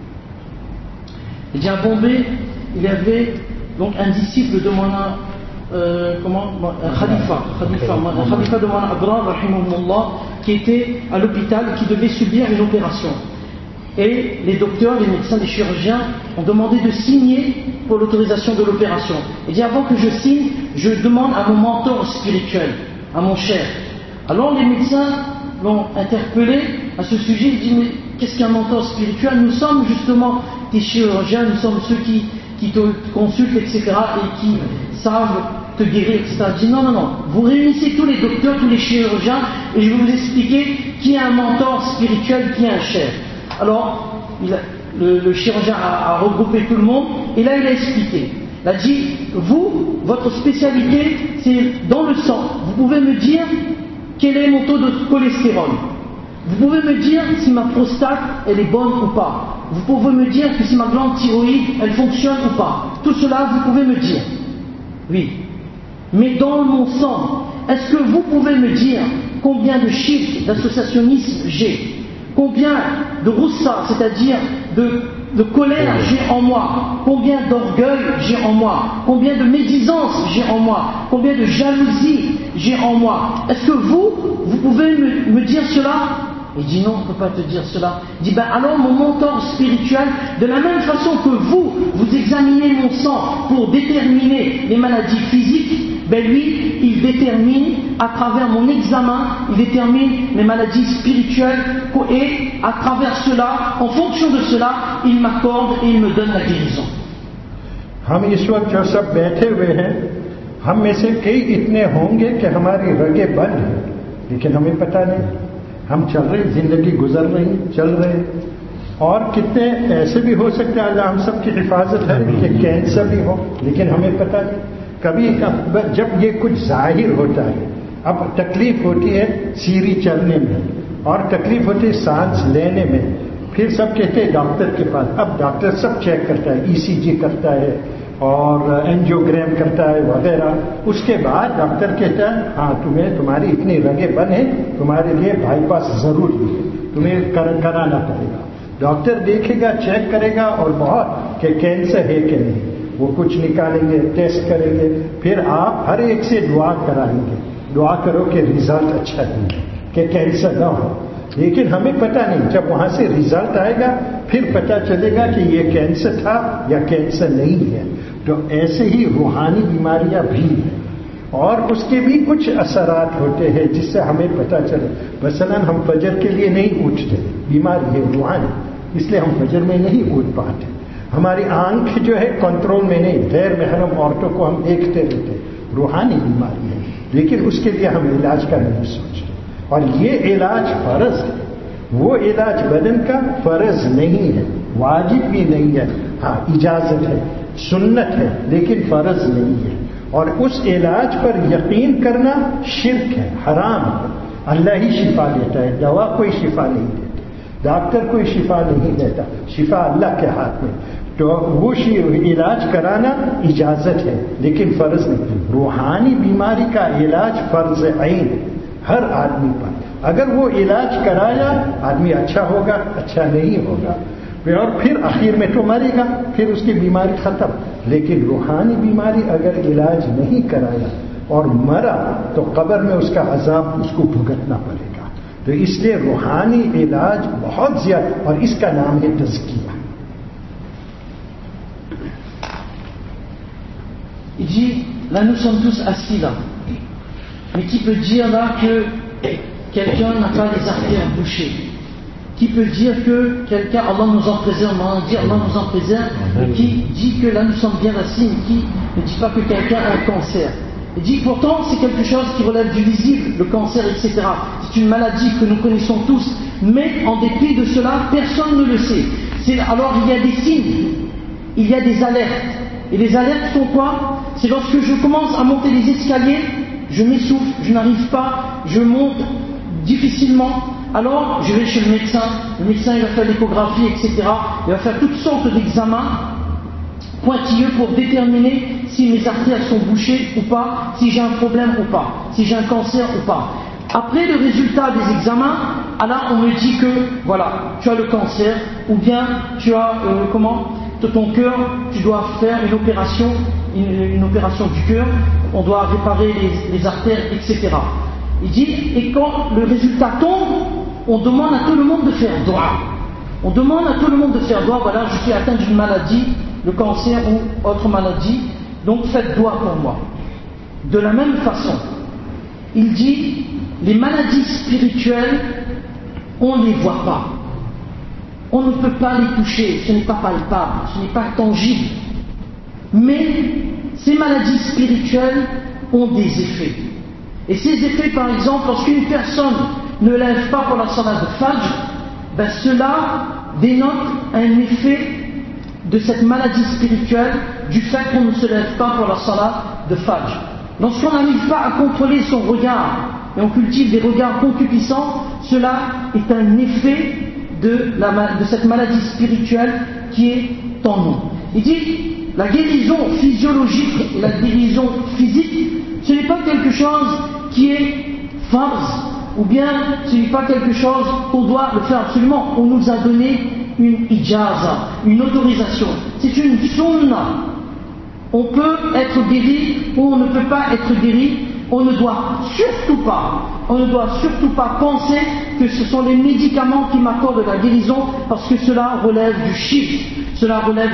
À Bombay, il y avait donc un disciple de Mawlana Khalifa de Mawlana Agra, rahimahullah, qui était à l'hôpital et qui devait subir une opération. Et les docteurs, les médecins, les chirurgiens ont demandé de signer pour l'autorisation de l'opération. Il dit avant que je signe, je demande à mon mentor spirituel, à mon cher. Alors les médecins l'ont interpellé à ce sujet. Il dit mais qu'est-ce qu'un mentor spirituel? Nous sommes justement des chirurgiens, nous sommes ceux qui te consultent, etc. et qui savent te guérir, etc. Il dit non, vous réunissez tous les docteurs, tous les chirurgiens et je vais vous expliquer qui est un mentor spirituel, qui est un cher. Alors, le chirurgien a regroupé tout le monde et là il a expliqué. Il a dit, vous, votre spécialité c'est dans le sang. Vous pouvez me dire quel est mon taux de cholestérol. Vous pouvez me dire si ma prostate elle est bonne ou pas. Vous pouvez me dire que si ma glande thyroïde elle fonctionne ou pas. Tout cela vous pouvez me dire. Oui. Mais dans mon sang, est-ce que vous pouvez me dire combien de chiffres d'associationnisme j'ai? Combien de roussa, c'est-à-dire de colère j'ai en moi? Combien d'orgueil j'ai en moi? Combien de médisance j'ai en moi? Combien de jalousie j'ai en moi? Est-ce que vous pouvez me dire cela? Il dit non, on ne peut pas te dire cela. Il dit alors mon mentor spirituel, de la même façon que vous examinez mon sang pour déterminer les maladies physiques, lui, il détermine à travers mon examen, il détermine mes maladies spirituelles et à travers cela, en fonction de cela, il m'accorde et il me donne la guérison. ہم اس وقت جو سب بیٹھے ہوئے ہیں ہم میں سے کئی اتنے ہوں گے کہ ہماری رگیں بند ہیں لیکن ہمیں پتہ نہیں. ہم چل رہے زندگی گزر رہی چل رہے اور کتنے ایسے بھی ہو سکتے ہیں اللہ ہم سب کی حفاظت ہے کہ کینسر بھی ہو لیکن ہمیں پتہ نہیں. کبھی جب یہ کچھ ظاہر ہوتا ہے اب تکلیف ہوتی ہے سیڑھی چلنے میں اور تکلیف ہوتی ہے سانس لینے میں پھر سب کہتے ہیں ڈاکٹر کے پاس. اب ڈاکٹر سب چیک کرتا ہے ECG کرتا ہے اور اینجیوگرام کرتا ہے وغیرہ. اس کے بعد ڈاکٹر کہتا ہے ہاں تمہاری اتنی رگیں بند ہیں تمہارے لیے بائی پاس ضروری ہے تمہیں کرانا پڑے گا. ڈاکٹر دیکھے گا چیک کرے گا اور بہت کہ کینسر ہے کہ نہیں وہ کچھ نکالیں گے ٹیسٹ کریں گے پھر آپ ہر ایک سے دعا کرائیں گے دعا کرو کہ ریزلٹ اچھا دیں کہ کینسر نہ ہو. لیکن ہمیں پتہ نہیں جب وہاں سے ریزلٹ آئے گا پھر پتہ چلے گا کہ یہ کینسر تھا یا کینسر نہیں ہے. تو ایسے ہی روحانی بیماریاں بھی ہیں اور اس کے بھی کچھ اثرات ہوتے ہیں جس سے ہمیں پتہ چلے. مثلا ہم فجر کے لیے نہیں اٹھتے بیماری ہے روحانی اس لیے ہم فجر میں نہیں اٹھ پاتے. ہماری آنکھ جو ہے کنٹرول میں نہیں غیر محرم عورتوں کو ہم دیکھتے رہتے روحانی بیماری ہے لیکن اس کے لیے ہم علاج کا نہیں سوچتے. اور یہ علاج فرض ہے وہ علاج بدن کا فرض نہیں ہے واجب بھی نہیں ہے. ہاں اجازت ہے سنت ہے لیکن فرض نہیں ہے. اور اس علاج پر یقین کرنا شرک ہے حرام ہے. اللہ ہی شفا دیتا ہے دوا کوئی شفا نہیں دیتا ڈاکٹر کوئی شفا نہیں دیتا شفا اللہ کے ہاتھ میں. تو وہ علاج کرانا اجازت ہے لیکن فرض نہیں. روحانی بیماری کا علاج فرض عین ہر آدمی پر. اگر وہ علاج کرایا آدمی اچھا ہوگا اچھا نہیں ہوگا اور پھر آخر میں تو مرے گا پھر اس کی بیماری ختم. لیکن روحانی بیماری اگر علاج نہیں کرایا اور مرا تو قبر میں اس کا عذاب اس کو بھگتنا پڑے گا. تو اس لیے روحانی علاج بہت زیادہ اور اس کا نام ہے تزکیہ. Il dit, là nous sommes tous assis là, mais qui peut dire là que quelqu'un n'a pas les artères bouchées? Qui peut dire que quelqu'un, Allah nous en préserve, Allah nous en préserve, et qui dit que là nous sommes bien assis, mais qui ne dit pas que quelqu'un a un cancer? Il dit pourtant c'est quelque chose qui relève du visible, le cancer, etc. C'est une maladie que nous connaissons tous, mais en dépit de cela, personne ne le sait. Alors il y a des signes, il y a des alertes. Et les alertes sont quoi? C'est lorsque je commence à monter les escaliers, je m'essouffle, je n'arrive pas, je monte difficilement, alors je vais chez le médecin il va faire l'échographie, etc. Il va faire toutes sortes d'examens pointilleux pour déterminer si mes artères sont bouchées ou pas, si j'ai un problème ou pas, si j'ai un cancer ou pas. Après le résultat des examens, alors on me dit que voilà, tu as le cancer, ou bien tu as ton cœur, tu dois faire une opération du cœur, on doit réparer les artères, etc. Il dit, et quand le résultat tombe, on demande à tout le monde de faire doua. On demande à tout le monde de faire doua, voilà, je suis atteint d'une maladie, le cancer ou autre maladie, donc faites doua pour moi. De la même façon, il dit, les maladies spirituelles, on ne les voit pas. On ne peut pas les toucher, ce n'est pas palpable, ce n'est pas tangible. Mais ces maladies spirituelles ont des effets. Et ces effets, par exemple, lorsqu'une personne ne lève pas pour la salat de Fajr, cela dénote un effet de cette maladie spirituelle du fait qu'on ne se lève pas pour la salat de Fajr. Lorsqu'on n'arrive pas à contrôler son regard et on cultive des regards concupiscents, cela est un effet de cette maladie spirituelle qui est en nous. Il dit, la guérison physiologique et la guérison physique, ce n'est pas quelque chose qui est farce, ou bien ce n'est pas quelque chose qu'on doit le faire absolument. On nous a donné une ijaza, une autorisation. C'est une sunna. On peut être guéri ou on ne peut pas être guéri. On ne doit surtout pas penser que ce sont les médicaments qui m'accordent la guérison, parce que cela relève du shirk, cela relève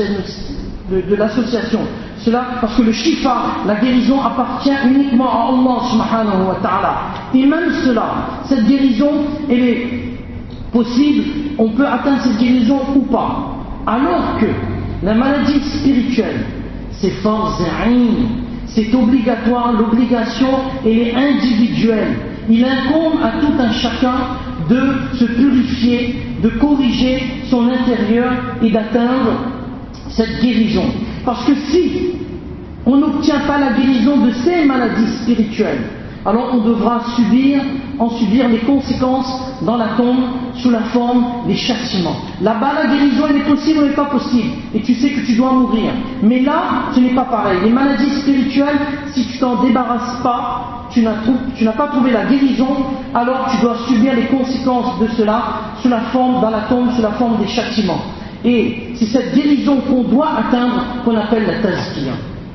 de l'association. Cela, parce que le shifa, la guérison appartient uniquement à Allah subhanahu wa ta'ala. Et même cela, cette guérison, elle est possible, on peut atteindre cette guérison ou pas. Alors que la maladie spirituelle, c'est force c'est obligatoire, l'obligation elle est individuelle. Il incombe à tout un chacun de se purifier, de corriger son intérieur et d'atteindre cette guérison. Parce que si on n'obtient pas la guérison de ces maladies spirituelles, alors on devra en subir les conséquences dans la tombe sous la forme des châtiments. Là-bas, la guérison, elle est possible ou elle n'est pas possible. Et tu sais que tu dois mourir. Mais là, ce n'est pas pareil. Les maladies spirituelles, si tu t'en débarrasses pas, tu n'as pas trouvé la guérison, alors tu dois subir les conséquences de cela dans la tombe, sous la forme des châtiments. Et c'est cette guérison qu'on doit atteindre qu'on appelle la tazkiya.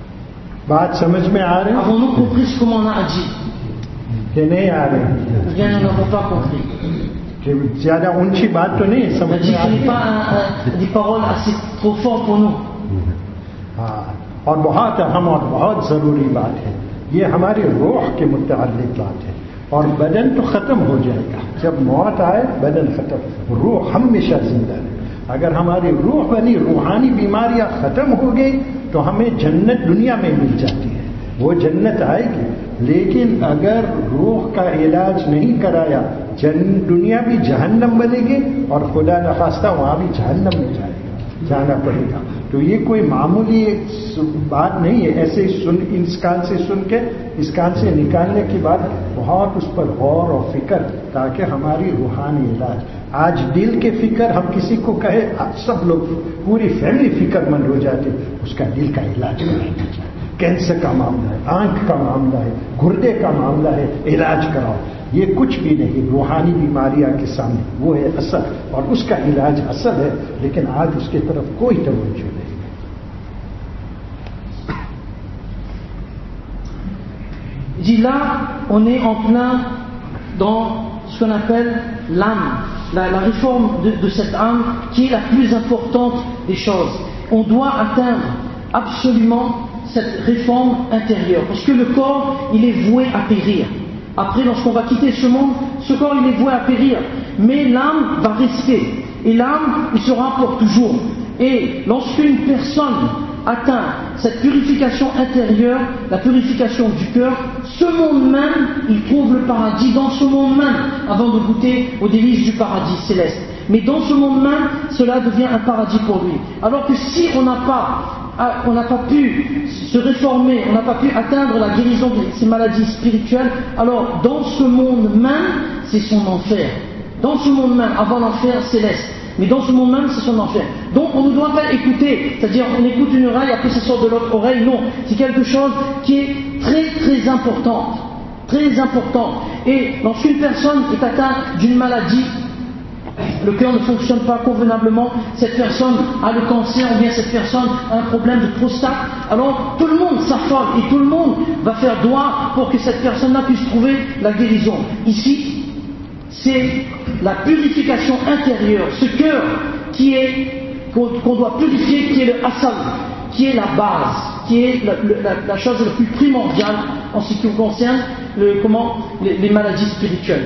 Avons-nous compris ce que l'on a dit? Bien, nous n'avons pas compris. On a dit que ce n'est pas des paroles assez trop fortes pour nous. और बहुत अहम और बहुत ज़रूरी बात है। ये हमारी रूह के मुतअल्लिक़ बात है। और बदन तो ख़त्म हो जाएगा, जब मौत आए बदन ख़त्म, रूह हमेशा जिंदा है। अगर हमारी रूह बनी रूहानी बीमारियां ख़त्म हो गई तो हमें जन्नत दुनिया में मिल जाती है, वो जन्नत आएगी। लेकिन अगर रूह का इलाज नहीं कराया, दुनिया भी जहन्नम बनेगी और खुदा न खास्ता वहाँ भी जहन्नम में जाना पड़ेगा। तो ये कोई मामूली बात नहीं है। ऐसे इस कान से सुन के इस कान से निकालने के बाद बहुत उस पर गौर और फिक्र, ताकि हमारी रूहानी इलाज। आज दिल के फिक्र हम किसी को कहे, सब लोग पूरी फैमिली फिक्रमंद हो जाते, उसका दिल का इलाज कराना चाहिए। कैंसर का मामला है, आंख का मामला है, गुर्दे का मामला है, इलाज कराओ। ये कुछ भी नहीं, रूहानी बीमारियां के सामने वो है असल, और उसका इलाज असल है, लेकिन आज उसके तरफ कोई तवज्जो नहीं। dit là, on est en plein dans ce qu'on appelle l'âme, la réforme de cette âme qui est la plus importante des choses. On doit atteindre absolument cette réforme intérieure, parce que le corps, il est voué à périr. Après, lorsqu'on va quitter ce monde, ce corps, il est voué à périr, mais l'âme va rester, et l'âme, il sera pour toujours. Et lorsqu'une personne atteint cette purification intérieure, la purification du cœur, ce monde même, il trouve le paradis dans ce monde même, avant de goûter aux délices du paradis céleste. Mais dans ce monde même, cela devient un paradis pour lui. Alors que si on n'a pas pu se réformer, on n'a pas pu atteindre la guérison de ces maladies spirituelles, alors dans ce monde même, c'est son enfer. Dans ce monde même, avant l'enfer céleste. Mais dans ce monde même, c'est son enfer. Donc on ne doit pas écouter, c'est-à-dire on écoute une oreille, après ça sort de l'autre oreille. Non, c'est quelque chose qui est très très important. Très important. Et lorsqu'une personne est atteinte d'une maladie, le cœur ne fonctionne pas convenablement, cette personne a le cancer ou bien cette personne a un problème de prostate, alors tout le monde s'affole et tout le monde va faire doigt pour que cette personne-là puisse trouver la guérison. Ici, c'est la purification intérieure, ce cœur qu'on doit purifier, qui est le asal, qui est la base, qui est la chose la plus primordiale en ce qui concerne les maladies spirituelles.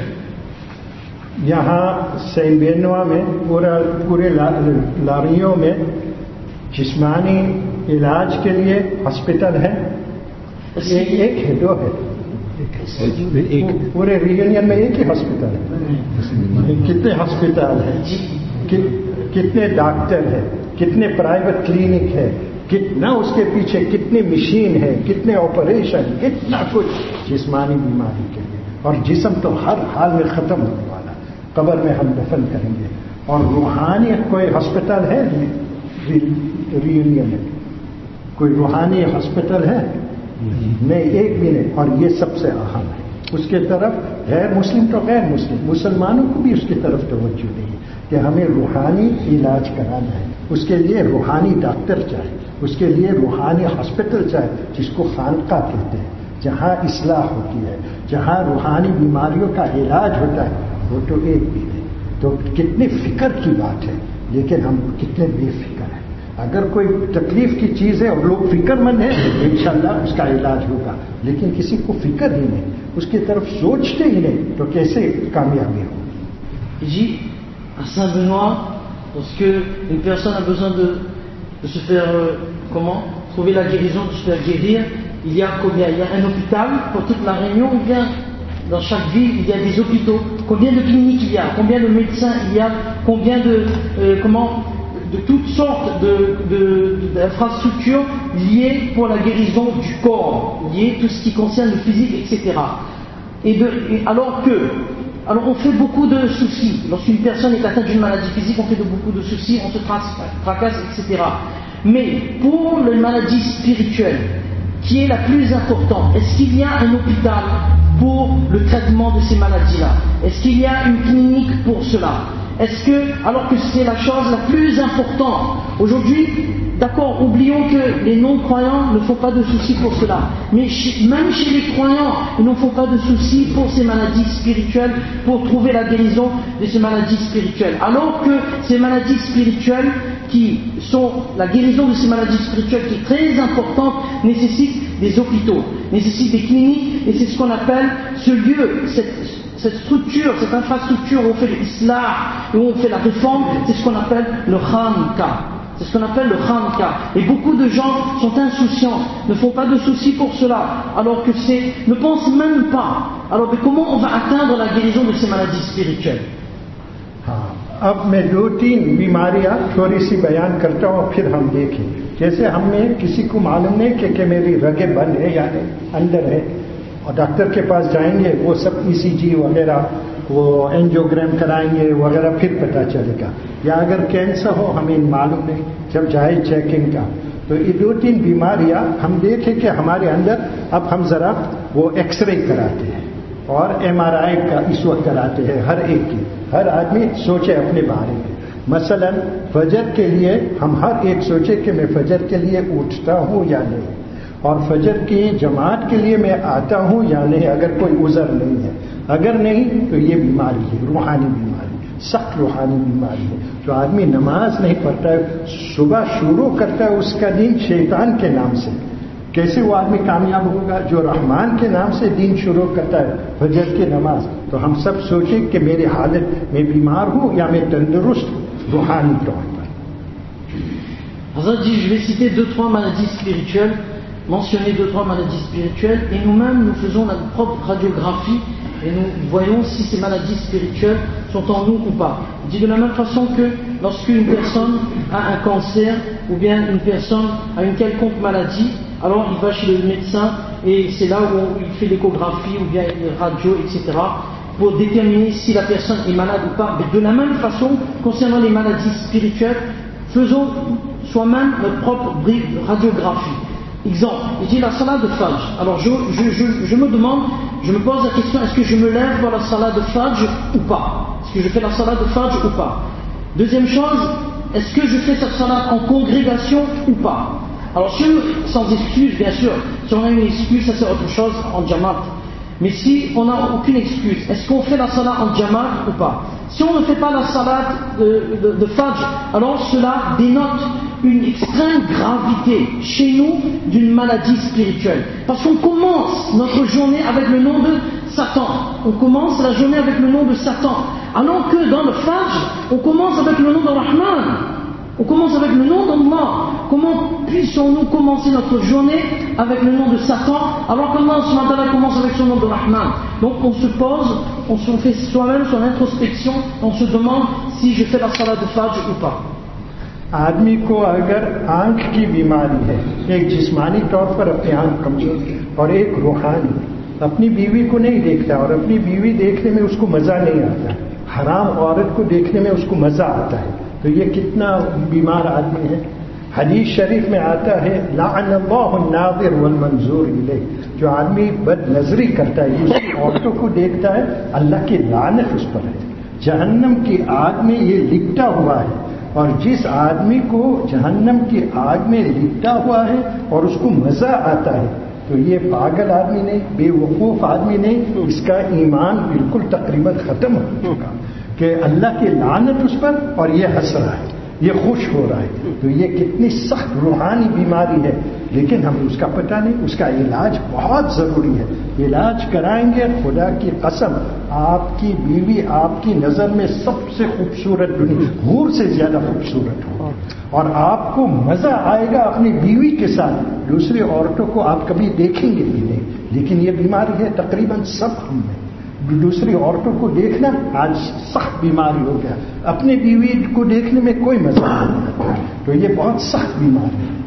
यहाँ Saint Benoit में पूरे लारियों में जिस्मानी इलाज के लिए हॉस्पिटल है, एक है, दो है, पूरे रीयूनियन में एक ही हॉस्पिटल है। कितने हॉस्पिटल है, कितने डॉक्टर है, कितने प्राइवेट क्लिनिक है, कितना उसके पीछे कितनी मशीन है, कितने ऑपरेशन, कितना कुछ जिस्मानी बीमारी के लिए। और जिस्म तो हर हाल में खत्म होने वाला, कब्र में हम दफन करेंगे। और रूहानी कोई हॉस्पिटल है रीयूनियन में, कोई रूहानी हॉस्पिटल है नहीं, एक भी नहीं। और ये सबसे अहम है। उसके तरफ गैर मुस्लिम तो गैर मुस्लिम, मुसलमानों को भी उसकी तरफ तवज्जो नहीं है कि हमें रूहानी इलाज कराना है। उसके लिए रूहानी डॉक्टर चाहिए, उसके लिए रूहानी हॉस्पिटल चाहिए, जिसको खानका कहते हैं, जहाँ इस्लाह होती है, जहाँ रूहानी बीमारियों का इलाज होता है। वो तो एक भी नहीं। तो कितनी फिक्र की बात है, लेकिन हम कितने बेफिक्र हैं। अगर कोई तकलीफ की चीज़ है और लोग फिक्रमंद हैं, इंशाअल्लाह उसका इलाज होगा। लेकिन किसी को फिक्र ही नहीं, उसकी तरफ सोचते ही नहीं, तो कैसे कामयाबी होगी। Ici, à Saint-Benoît, lorsque une personne a besoin de se faire, trouver la guérison, de se faire guérir, il y a combien? Il y a un hôpital pour toute la Réunion, ou bien dans chaque ville il y a des hôpitaux? Combien de cliniques il y a? Combien de médecins il y a? Combien de toutes sortes d'infrastructures liées pour la guérison du corps, liées tout ce qui concerne le physique, etc. Alors on fait beaucoup de soucis. Lorsqu'une personne est atteinte d'une maladie physique, on fait beaucoup de soucis, on se tracasse, etc. Mais pour les maladies spirituelles, qui est la plus importante, est-ce qu'il y a un hôpital pour le traitement de ces maladies-là? Est-ce qu'il y a une clinique pour cela? Alors que c'est la chose la plus importante aujourd'hui, d'accord, oublions que les non-croyants ne font pas de soucis pour cela, mais même chez les croyants, ils ne font pas de soucis pour ces maladies spirituelles, pour trouver la guérison de ces maladies spirituelles. Alors que ces maladies spirituelles, qui sont la guérison de ces maladies spirituelles qui est très importante, nécessitent des hôpitaux, nécessitent des cliniques, et c'est ce qu'on appelle ce lieu, cette structure, cette infrastructure où on fait l'islam, où on fait la réforme, c'est ce qu'on appelle le khanqa. C'est ce qu'on appelle le khanqa. Et beaucoup de gens sont insouciants, ne font pas de soucis pour cela, alors que ne pensent même pas. Alors comment on va atteindre la guérison de ces maladies spirituelles? अब मैं 2-3 बीमारियां थोड़ी सी बयान करता हूँ, फिर हम देखें। जैसे हमें किसी को मालूम नहीं कि मेरी रगें बंद है या अंदर है, और डॉक्टर के पास जाएंगे, वो सब ECG वगैरह, वो एंजियोग्राम कराएंगे वगैरह, फिर पता चलेगा। या अगर कैंसर हो, हमें मालूम नहीं, जब जाए चेकिंग का। तो ये 2-3 बीमारियां हम देखें कि हमारे अंदर, अब हम जरा वो एक्सरे कराते हैं और MRI का इस वक्त कराते हैं हर एक की। हर आदमी सोचे अपने बारे में। मसलन फजर के लिए हम हर एक सोचे कि मैं फजर के लिए उठता हूँ या नहीं, और फजर की जमात के लिए मैं आता हूँ या नहीं, अगर कोई उज़र नहीं है। अगर नहीं तो ये बीमारी है, रूहानी बीमारी, सख्त रूहानी बीमारी है। जो आदमी नमाज नहीं पढ़ता है, सुबह शुरू करता है उसका दिन शैतान के नाम से, कैसे वो आदमी कामयाब होगा? जो रहमान के नाम से दिन शुरू करता है, फजर की नमाज। तो हम सब सोचें कि मेरी हालत, मैं बीमार हूँ या मैं तंदुरुस्त हूँ रूहानी तौर पर। Hazrat dit, je vais citer 2-3 maladies spirituelles, mentionner 2-3 maladies spirituelles, et nous-mêmes nous faisons notre propre radiographie et nous voyons si ces maladies spirituelles sont en nous ou pas. Il dit de la même façon que lorsqu'une personne a un cancer ou bien une personne a une quelconque maladie, alors il va chez le médecin et c'est là où il fait l'échographie ou bien les radios, etc. pour déterminer si la personne est malade ou pas. Mais de la même façon, concernant les maladies spirituelles, faisons soi-même notre propre radiographie. Exemple, il dit la salat de Fajr. Alors je me demande, je me pose la question, est-ce que je me lève pour la salat de Fajr ou pas? Est-ce que je fais la salat de Fajr ou pas? Deuxième chose, est-ce que je fais cette salat en congrégation ou pas? Alors sans excuse, bien sûr, si on a une excuse, ça c'est autre chose en Jamaat. Mais si on n'a aucune excuse, est-ce qu'on fait la salat en Jamaat ou pas? Si on ne fait pas la salat de Fajr, alors cela dénote une extrême gravité chez nous d'une maladie spirituelle. Parce qu'on commence notre journée avec le nom de Satan. On commence la journée avec le nom de Satan. Alors que dans le Fajr, on commence avec le nom de Rahman. On commence avec le nom d'Allah. Comment puissions-nous commencer notre journée avec le nom de Satan alors qu'Allah subhanahu wa ta'ala commence avec son nom de Rahman? Donc on se pose, on fait soi-même son introspection, on se demande si je fais la salat de Fajr ou pas. आदमी को अगर आंख की बीमारी है, एक जिस्मानी तौर पर अपनी आंख कमजोर और एक रूहानी, अपनी बीवी को नहीं देखता और अपनी बीवी देखने में उसको मजा नहीं आता, हराम औरत को देखने में उसको मजा आता है, तो ये कितना बीमार आदमी है। हदीस शरीफ में आता है लाअनल्लाहु नाज़िर वल मंजूर इलैह, जो आदमी बदनजरी करता है, दूसरी औरतों को देखता है, अल्लाह की लानत उस पर है। जहन्नम की आग में ये लिपटा हुआ है, और जिस आदमी को जहन्नम की आग में लिपटा हुआ है और उसको मजा आता है, तो ये पागल आदमी नहीं, बेवकूफ आदमी नहीं, इसका ईमान बिल्कुल तकरीबन खत्म हो चुका कि अल्लाह की लानत उस पर, और ये हंस रहा है, ये खुश हो रहा है। तो ये कितनी सख्त रूहानी बीमारी है, लेकिन हमें उसका पता नहीं। उसका इलाज बहुत जरूरी है, इलाज कराएंगे। खुदा की कसम, आपकी बीवी आपकी नजर में सबसे खूबसूरत दुनिया, हूर से ज्यादा खूबसूरत हो, और आपको मजा आएगा अपनी बीवी के साथ। दूसरी औरतों को आप कभी देखेंगे भी नहीं, लेकिन ये बीमारी है तकरीबन सब हम में। दूसरी औरतों को देखना आज सख्त बीमारी हो गया, अपने बीवी को देखने में कोई मजा नहीं आता, तो ये बहुत सख्त बीमारी है।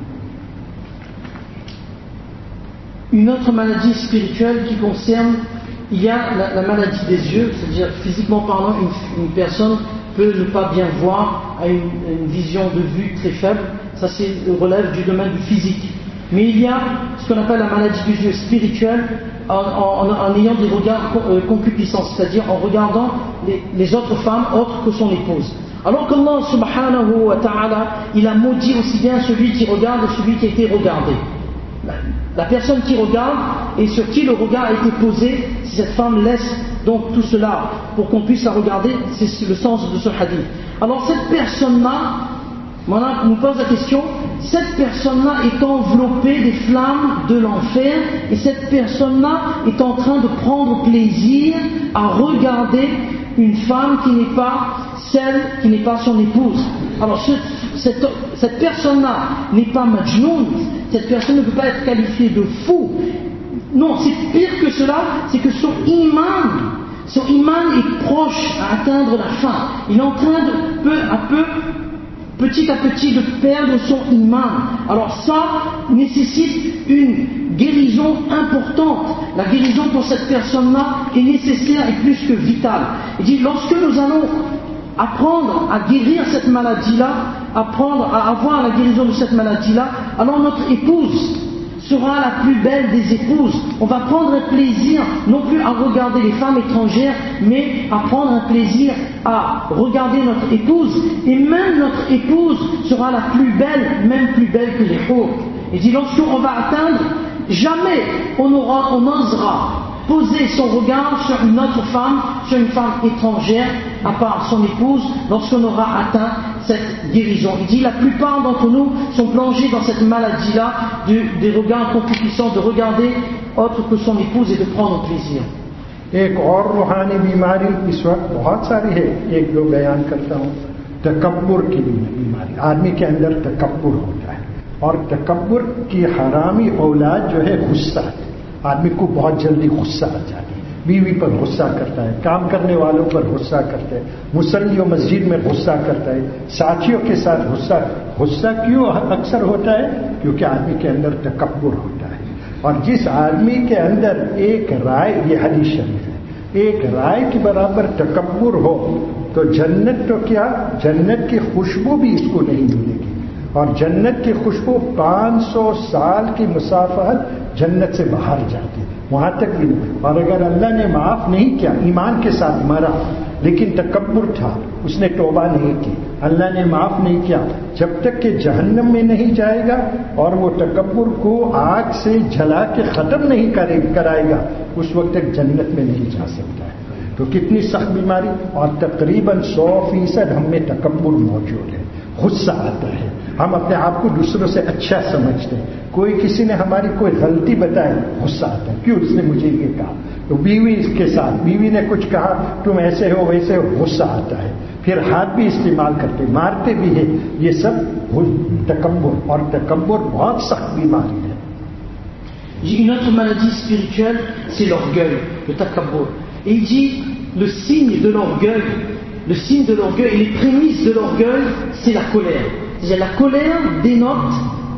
Une autre maladie spirituelle qui concerne, il y a la maladie des yeux, c'est-à-dire physiquement parlant, une personne peut ne pas bien voir, a une vision de vue très faible, ça relève du domaine du physique. Mais il y a ce qu'on appelle la maladie des yeux spirituelle en ayant des regards concupiscents, c'est-à-dire en regardant les autres femmes autres que son épouse. Alors qu'Allah subhanahu wa ta'ala, il a maudit aussi bien celui qui regarde et celui qui a été regardé. La personne qui regarde et sur qui le regard a été posé, si cette femme laisse donc tout cela pour qu'on puisse la regarder, c'est le sens de ce hadith. Alors cette personne-là, on nous pose la question, cette personne-là est enveloppée des flammes de l'enfer, et cette personne-là est en train de prendre plaisir à regarder une femme qui n'est pas celle qui n'est pas son épouse. Alors cette personne-là n'est pas majnoun, cette personne ne peut pas être qualifiée de fou. Non, c'est pire que cela, c'est que son iman est proche à atteindre la fin. Il est en train de peu à peu, petit à petit, de perdre son iman. Alors ça nécessite une guérison importante. La guérison pour cette personne-là est nécessaire et plus que vitale. Il dit, lorsque nous allons apprendre à guérir cette maladie-là, apprendre à avoir la guérison de cette maladie-là, alors notre épouse sera la plus belle des épouses. On va prendre un plaisir, non plus à regarder les femmes étrangères, mais à prendre un plaisir à regarder notre épouse. Et même notre épouse sera la plus belle, même plus belle que les autres. Il dit, lorsqu'on va atteindre, jamais on n'osera poser son regard sur une autre femme, sur une femme étrangère, à part son épouse, lorsqu'on aura atteint cette guérison. Il dit, la plupart d'entre nous sont plongés dans cette maladie-là, des regards concupiscents, de regarder autre que son épouse et de prendre plaisir. एक और रूहानी बीमारी इस वक्त बहुत सारी है, एक दो बयान करता हूँ। तकब्बुर की बीमारी, आदमी के अंदर तकब्बुर होता है, और तकब्बुर की हरामी औलाद जो है गुस्सा, आदमी को बहुत जल्दी गुस्सा आ जाता है, बीवी पर गुस्सा करता है, काम करने वालों पर गुस्सा करता है, मुसल्ली मस्जिद में गुस्सा करता है, साथियों के साथ गुस्सा क्यों अक्सर होता है? क्योंकि आदमी के अंदर तकब्बुर होता है। और जिस आदमी के अंदर एक राय, ये हदीस शरीफ है, एक राय के बराबर तकब्बुर हो तो जन्नत तो क्या, जन्नत की खुशबू भी इसको नहीं मिलेगी। और जन्नत की खुशबू 500 साल की मुसाफहत जन्नत से बाहर जाती, वहां तक भी नहीं। और अगर अल्लाह ने माफ नहीं किया, ईमान के साथ मरा लेकिन तकब्बुर था, उसने तौबा नहीं की, अल्लाह ने माफ नहीं किया, जब तक कि जहन्नम में नहीं जाएगा और वो तकब्बुर को आग से जला के खत्म नहीं कराएगा, उस वक्त तक जन्नत में नहीं जा सकता है। तो कितनी सख्त बीमारी। और तकरीबन 100% हम में तकब्बुर मौजूद है, गुस्सा आता है, हम अपने आप को दूसरों से अच्छा समझते हैं। कोई किसी ने हमारी कोई गलती बताई, गुस्सा आता है, क्यों उसने मुझे ये कहा। तो बीवी के साथ, बीवी ने कुछ कहा, तुम ऐसे हो वैसे हो, गुस्सा आता है। फिर हाथ भी इस्तेमाल करते, मारते भी है। ये सब तकब्बुर, और तकब्बुर बहुत सख्त बीमारी है। Une autre maladie spirituelle, c'est l'orgueil, le takabbur. Et il dit, le signe de l'orgueil et les prémices de l'orgueil, c'est la colère. C'est-à-dire la colère dénote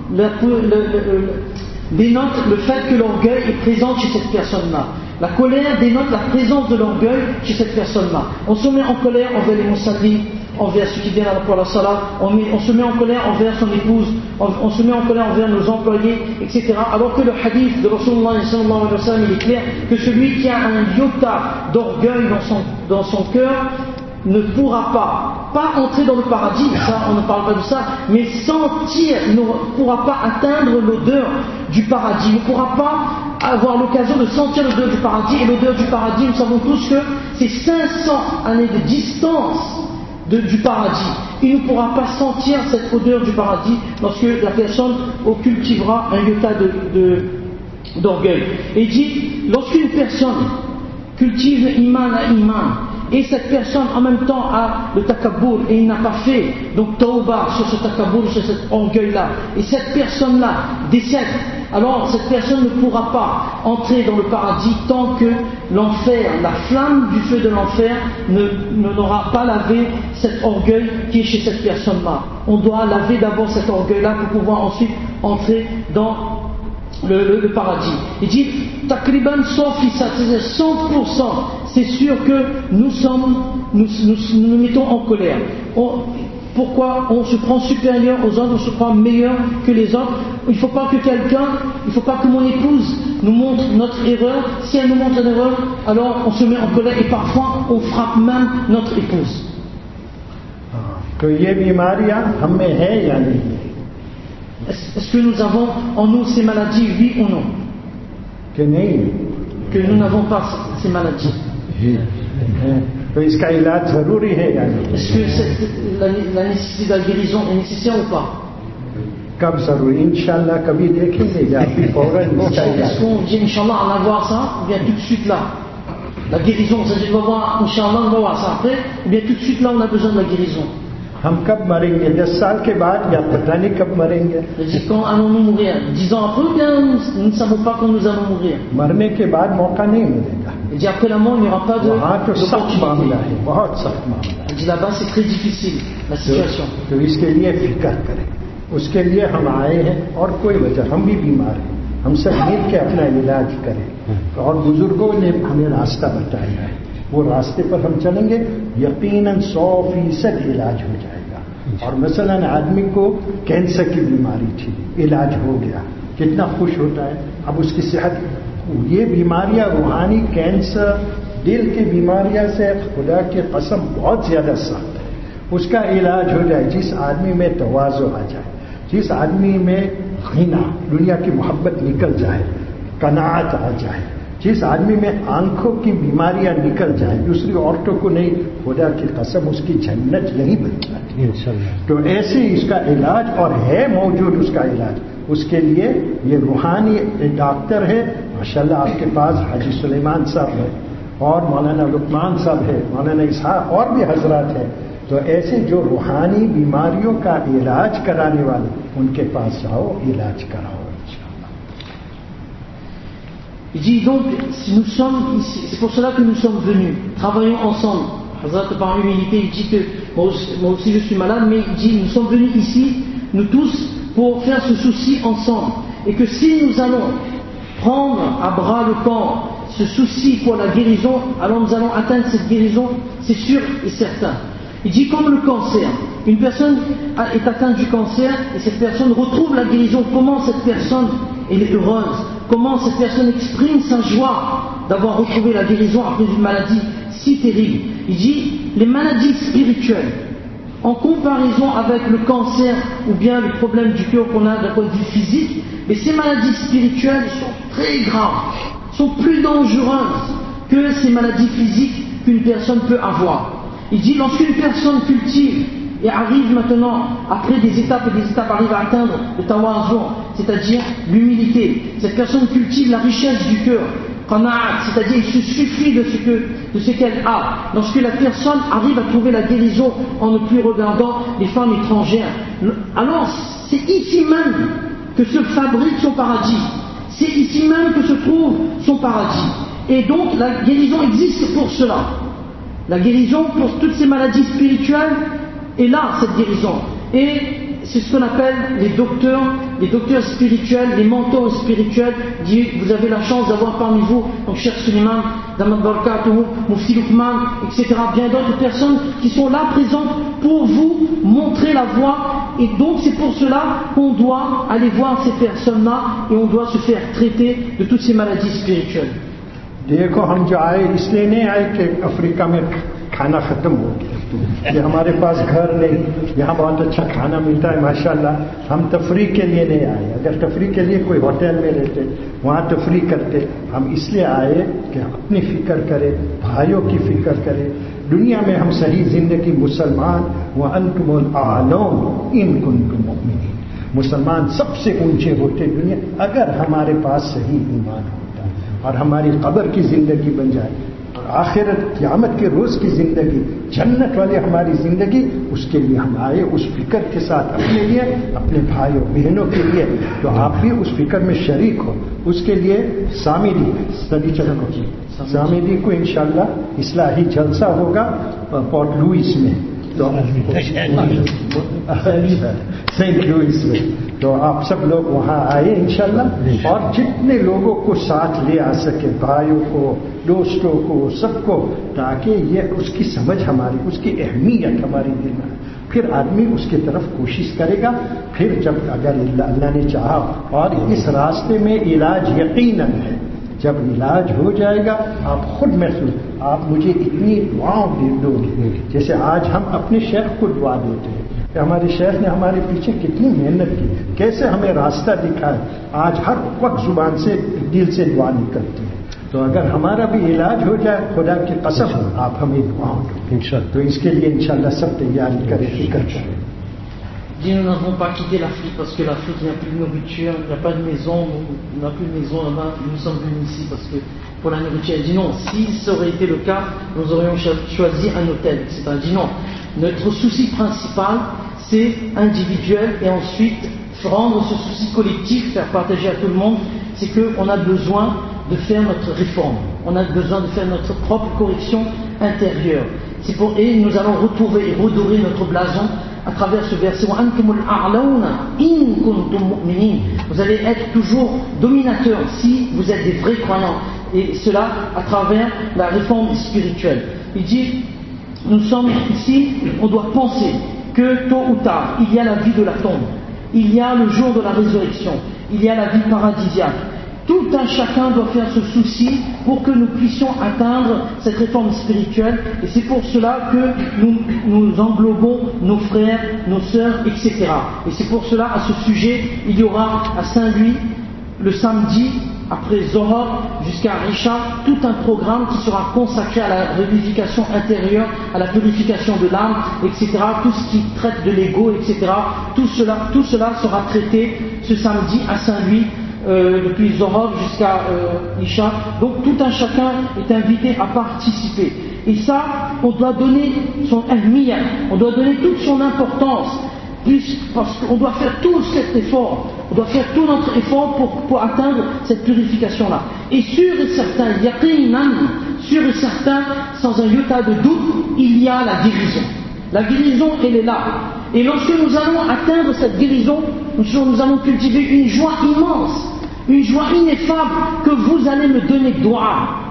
le fait que l'orgueil est présent chez cette personne-là. La colère dénote la présence de l'orgueil chez cette personne-là. On se met en colère envers les musallis, envers ceux qui viennent pour la salat, on se met en colère envers son épouse, on se met en colère envers nos employés, etc. Alors que le hadith de Rasulullah sallallahu alayhi wa sallam, il est clair que celui qui a un iota d'orgueil dans son cœur ne pourra pas entrer dans le paradis, ça on ne parle pas de ça, mais sentir, il ne pourra pas atteindre l'odeur du paradis, il ne pourra pas avoir l'occasion de sentir l'odeur du paradis. Et l'odeur du paradis, nous savons tous que c'est 500 années de distance du paradis. Il ne pourra pas sentir cette odeur du paradis lorsque la personne cultivera un iota d'orgueil. Et il dit, lorsqu'une personne cultive iman à iman, et cette personne en même temps a le takabbur et il n'a pas fait donc tauba sur ce takabbur, sur cet orgueil-là, et cette personne-là décède, alors cette personne ne pourra pas entrer dans le paradis tant que l'enfer, la flamme du feu de l'enfer n'aura pas lavé cet orgueil qui est chez cette personne-là. On doit laver d'abord cet orgueil-là pour pouvoir ensuite entrer dans le paradis. Il dit Takriban Sofisa, c'est-à-dire 100%, c'est sûr que nous mettons en colère. Pourquoi on se prend supérieur aux autres, on se prend meilleur que les autres. Il ne faut pas que mon épouse nous montre notre erreur. Si elle nous montre une erreur, alors on se met en colère et parfois on frappe même notre épouse. तो ये बीमारियां हम में है या नहीं? Est-ce que nous avons en nous ces maladies, oui ou non? Que नहीं, que nous n'avons pas ces maladies. तो इसका इलाज जरूरी है या नहीं? Est-ce que la nécessité de la guérison est nécessaire ou pas? कब जरूरी? इंशाल्लाह कभी देखेंगे या फिर फौरन इसका इलाज? Est-ce qu'on dit Inch'Allah on va voir ça, ou bien tout de suite là? La guérison, c'est-à-dire qu'on va voir Inch'Allah on va voir ça après, ou bien tout de suite là on a besoin de la guérison? हम कब मरेंगे? 10 साल के बाद या पता नहीं कब मरेंगे? Quand allons-nous mourir? 10 ans après ou bien nous ne savons pas quand nous allons mourir? मरने के बाद मौका नहीं मिलेगा। Il dit après la mort il n'y aura pas de सख्त मामला है, बहुत सख्त मामला है। Il dit là-bas c'est très difficile la situation. तो इसके लिए फिक्र करें, उसके लिए हम आए हैं और कोई वजह, हम भी बीमार हैं, हम सब मिल के अपना इलाज करें। और बुजुर्गों ने हमें रास्ता बताया है, वो रास्ते पर हम चलेंगे, यकीनन 100% इलाज हो जाएगा। और मसलन आदमी को कैंसर की बीमारी थी, इलाज हो गया, कितना खुश होता है, अब उसकी सेहत। ये बीमारियां रूहानी, कैंसर, दिल की बीमारियां से खुदा की कसम बहुत ज्यादा सख्त है, उसका इलाज हो जाए। जिस आदमी में तवाज़ु आ जाए, जिस आदमी में ग़िना, दुनिया की मोहब्बत निकल जाए, कनाअत आ जाए, जिस आदमी में आंखों की बीमारियां निकल जाए, दूसरी औरतों को नहीं, खुदा की कसम उसकी जन्नत यही बन जाती है। तो ऐसे इसका इलाज, और है मौजूद उसका इलाज। उसके लिए ये रूहानी डॉक्टर है माशाल्लाह, आपके पास हाजी सुलेमान साहब है और मौलाना लुकमान साहब है, मौलाना इसहाक और भी हजरात हैं। तो ऐसे जो रूहानी बीमारियों का इलाज कराने वाले, उनके पास जाओ, इलाज कराओ। Il dit donc, si nous sommes ici, c'est pour cela que nous sommes venus, travaillons ensemble. Hazrat, par humilité, il dit que moi aussi je suis malade, mais il dit nous sommes venus ici, nous tous, pour faire ce souci ensemble. Et que si nous allons prendre à bras le corps ce souci pour la guérison, alors nous allons atteindre cette guérison, c'est sûr et certain. Il dit comme le cancer. Une personne est atteinte du cancer et cette personne retrouve la guérison. Comment cette personne elle est heureuse? Comment cette personne exprime sa joie d'avoir retrouvé la guérison après une maladie si terrible? Il dit les maladies spirituelles, en comparaison avec le cancer ou bien les problèmes du cœur qu'on a d'un point de vue physique, mais ces maladies spirituelles sont très graves, sont plus dangereuses que ces maladies physiques qu'une personne peut avoir. Il dit lorsqu'une personne cultive et arrive maintenant, après des étapes et des étapes, arrive à atteindre le tawazu, c'est-à-dire l'humilité, cette personne cultive la richesse du cœur, qana'at, c'est-à-dire il se suffit de ce qu'elle a. Lorsque la personne arrive à trouver la guérison en ne plus regardant les femmes étrangères, alors c'est ici même que se fabrique son paradis, c'est ici même que se trouve son paradis. Et donc la guérison existe pour cela. La guérison pour toutes ces maladies spirituelles est là, cette guérison. Et c'est ce qu'on appelle les docteurs spirituels, les mentors spirituels. Vous avez la chance d'avoir parmi vous, donc Cheikh Suleiman, Damat Barakatuhu, Mufti Lukman, etc. Bien d'autres personnes qui sont là présentes pour vous montrer la voie. Et donc c'est pour cela qu'on doit aller voir ces personnes-là et on doit se faire traiter de toutes ces maladies spirituelles. देखो हम जो आए इसलिए नहीं आए कि अफ्रीका में खाना खत्म हो गया, ये हमारे पास घर नहीं, यहाँ बहुत अच्छा खाना मिलता है माशाल्लाह, हम तफरी के लिए नहीं आए। अगर तफरी के लिए कोई होटल में रहते वहाँ तफरी करते, हम इसलिए आए कि अपनी फिक्र करें, भाइयों की फिक्र करें, दुनिया में हम सही जिंदगी मुसलमान व अंतुमुल आलम इन कुंतुम मुमिनीन, मुसलमान सबसे ऊंचे होते दुनिया अगर हमारे पास सही ईमान हो और हमारी कब्र की जिंदगी बन जाए और आखिरत क़यामत के रोज की जिंदगी, जन्नत वाली हमारी जिंदगी, उसके लिए हम आए उस फिक्र के साथ अपने लिए, अपने भाइयों बहनों के लिए। तो आप भी उस फिक्र में शरीक हो। उसके लिए सामिदी को इंशाअल्लाह इस्लाही जलसा होगा पोर्ट लुइस में, तो सेंट लुइस में, तो आप सब लोग वहाँ आए इंशाअल्लाह, और जितने लोगों को साथ ले आ सके, भाइयों को, दोस्तों को, सबको, ताकि ये उसकी समझ हमारी, उसकी अहमियत हमारी दिल में, फिर आदमी उसकी तरफ कोशिश करेगा। फिर जब अगर अल्लाह ने चाहा, और इस रास्ते में इलाज यकीनन है, जब इलाज हो जाएगा आप खुद महसूस, आप मुझे इतनी दुआओं दे दोगे, जैसे आज हम अपने शेख को दुआ देते हैं कि हमारे शेख ने हमारे पीछे कितनी मेहनत की, कैसे हमें रास्ता दिखाया, आज हर वक्त जुबान से दिल से दुआ निकलती है। तो अगर हमारा भी इलाज हो जाए, खुदा की कसम आप हमें दुआओं दो इंशाअल्लाह। तो इसके लिए इंशाअल्लाह सब तैयारी करें, फिक्र करें। Dit nous n'avons pas quitté l'Afrique parce que l'Afrique il n'y a plus de nourriture, il n'y a pas de maison, on n'a plus de maison là-bas, nous sommes venus ici parce que pour la nourriture. Elle dit non, si ça aurait été le cas, nous aurions choisi un hôtel, etc. Elle dit non, notre souci principal c'est individuel et ensuite rendre ce souci collectif, faire partager à tout le monde, c'est qu'on a besoin de faire notre réforme, on a besoin de faire notre propre correction intérieure. Et nous allons retrouver et redorer notre blason à travers ce verset. Vous allez être toujours dominateur si vous êtes des vrais croyants, et cela à travers la réforme spirituelle. Il dit, nous sommes ici, on doit penser que tôt ou tard il y a la vie de la tombe, il y a le jour de la résurrection, il y a la vie paradisiaque. Tout un chacun doit faire ce souci pour que nous puissions atteindre cette réforme spirituelle, et c'est pour cela que nous englobons nos frères, nos sœurs, etc. Et c'est pour cela, à ce sujet, il y aura à Saint-Louis, le samedi, après Zohar jusqu'à Isha, tout un programme qui sera consacré à la purification intérieure, à la purification de l'âme, etc. Tout ce qui traite de l'ego, etc. Tout cela sera traité ce samedi à Saint-Louis, depuis Zohar jusqu'à Isha. Donc tout un chacun est invité à participer. Et ça, on doit donner son ahmiya, on doit donner toute son importance, parce qu'on doit faire tout cet effort, on doit faire tout notre effort pour atteindre cette purification-là. Et sûr et certain, sûr et certain, sans un iota de doute, il y a la guérison. La guérison, elle est là. Et lorsque nous allons atteindre cette guérison, nous allons cultiver une joie immense, une joie ineffable, que vous allez me donner gloire.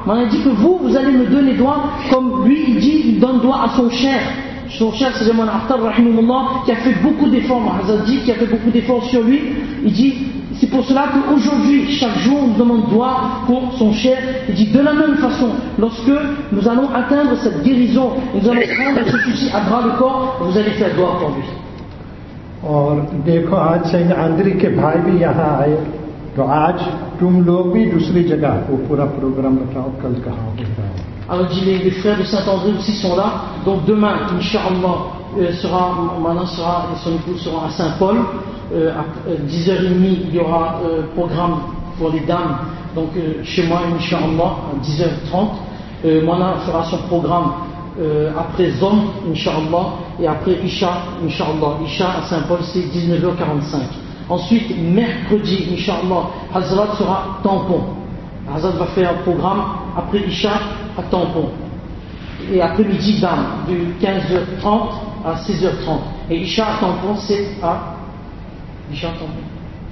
Maintenant, il dit que vous allez me donner doigt, comme lui, il dit, il donne doigt à son cher. Son cher, c'est Mon Akhtar, rahimahullah, qui a fait beaucoup d'efforts, Hazrat dit, qui a fait beaucoup d'efforts sur lui. Il dit, c'est pour cela qu'aujourd'hui, chaque jour, on nous demande doigt pour son cher. Il dit, de la même façon, lorsque nous allons atteindre cette guérison, nous allons prendre ce souci à bras le corps, vous allez faire doigt pour lui. और देखो आज सैयद आंद्री के भाई भी यहाँ आए तो आज तुम लोग भी दूसरी जगह वो पूरा प्रोग्राम बताओ कल कहाँ होता है. Alors les frères de Saint-André aussi sont là, donc demain, Inch'Allah, Manan sera et son épouse seront à Saint-Paul, à 10h30 il y aura programme pour les dames, donc chez moi Inch'Allah à 10h30, Manan fera son programme après Zom, Inch'Allah, et après Isha, Inch'Allah. Isha à Saint-Paul, c'est 19h45. Ensuite, mercredi, Inch'Allah, Hazrat sera tampon. Hazrat va faire un programme après Isha à tampon. Et après-midi, dame, de 15h30 à 16h30. Et Isha à tampon, c'est à Isha à tampon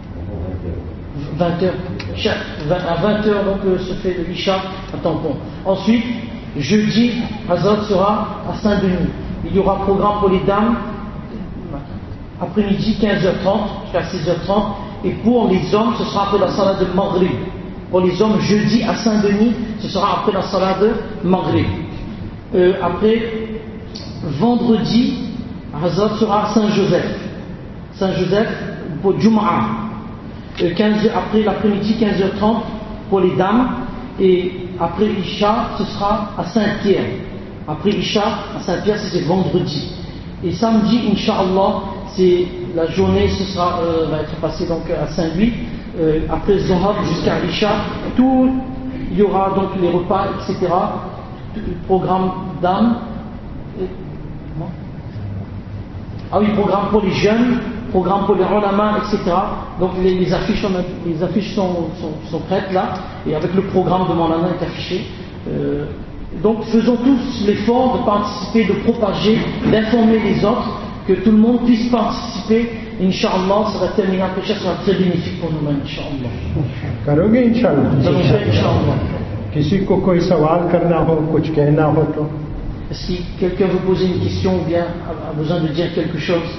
20h. À 20h, donc, se fait le Isha à tampon. Ensuite, jeudi, Hazrat sera à Saint-Denis. Il y aura un programme pour les dames, après-midi 15h30 jusqu'à 16h30. Et pour les hommes, ce sera après la salat de Maghrib. Pour les hommes, jeudi à Saint-Denis, ce sera après la salat de Maghrib. Après, vendredi, Hazrat sera à Saint-Joseph. Saint-Joseph pour Jum'a. Après l'après-midi, 15h30 pour les dames. Et après Isha, ce sera à Saint-Pierre. Après Isha, à Saint-Pierre, c'est vendredi. Et samedi, Inch'Allah, c'est la journée, ce sera, va être passée donc à Saint-Louis. Après Zohar jusqu'à Isha, tout, il y aura donc les repas, etc. Le programme d'âme. Ah oui, programme pour les jeunes, programme pour les ulama, etc. Donc les affiches sont prêtes là, et avec le programme de Maulana est affiché. Donc faisons tous l'effort de participer, de propager, d'informer les autres, que tout le monde puisse participer. Inch'Allah, ça va terminer après, ça sera très bénéfique pour nous-mêmes, Inch'Allah. करोगे इंशाल्लाह. Nous allons faire, Inch'Allah. किसी को कोई सवाल करना हो कुछ कहना हो तो. Est-ce que quelqu'un veut poser une question ou bien a besoin de dire quelque chose?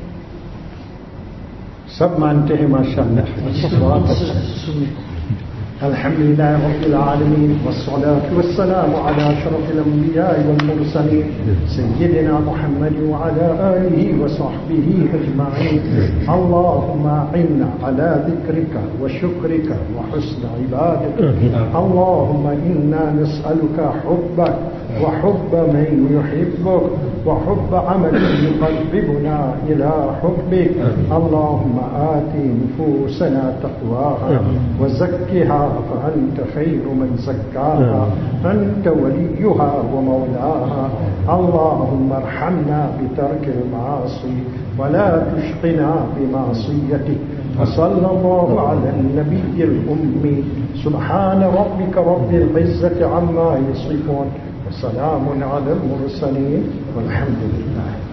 सब मानते हैं माशाअल्लाह. Tout le monde se soumet. الحمد لله رب العالمين والصلاة والسلام على أشرف الأنبياء والمرسلين سيدنا محمد وعلى آله وصحبه أجمعين. اللهم أعنا على ذكرك وشكرك وحسن عبادتك. اللهم إنا نسألك حبك وحب من يحبك وحب عمل يقربنا إلى حبك. اللهم آت نفوسنا تقواها وزكها فأنت خير من زكاها أنت وليها ومولاها. اللهم ارحمنا بترك المعاصي ولا تشقنا بمعصيتك. وصلى الله على النبي الأمي. سبحان ربك رب العزة عما يصفون وسلام على المرسلين والحمد لله.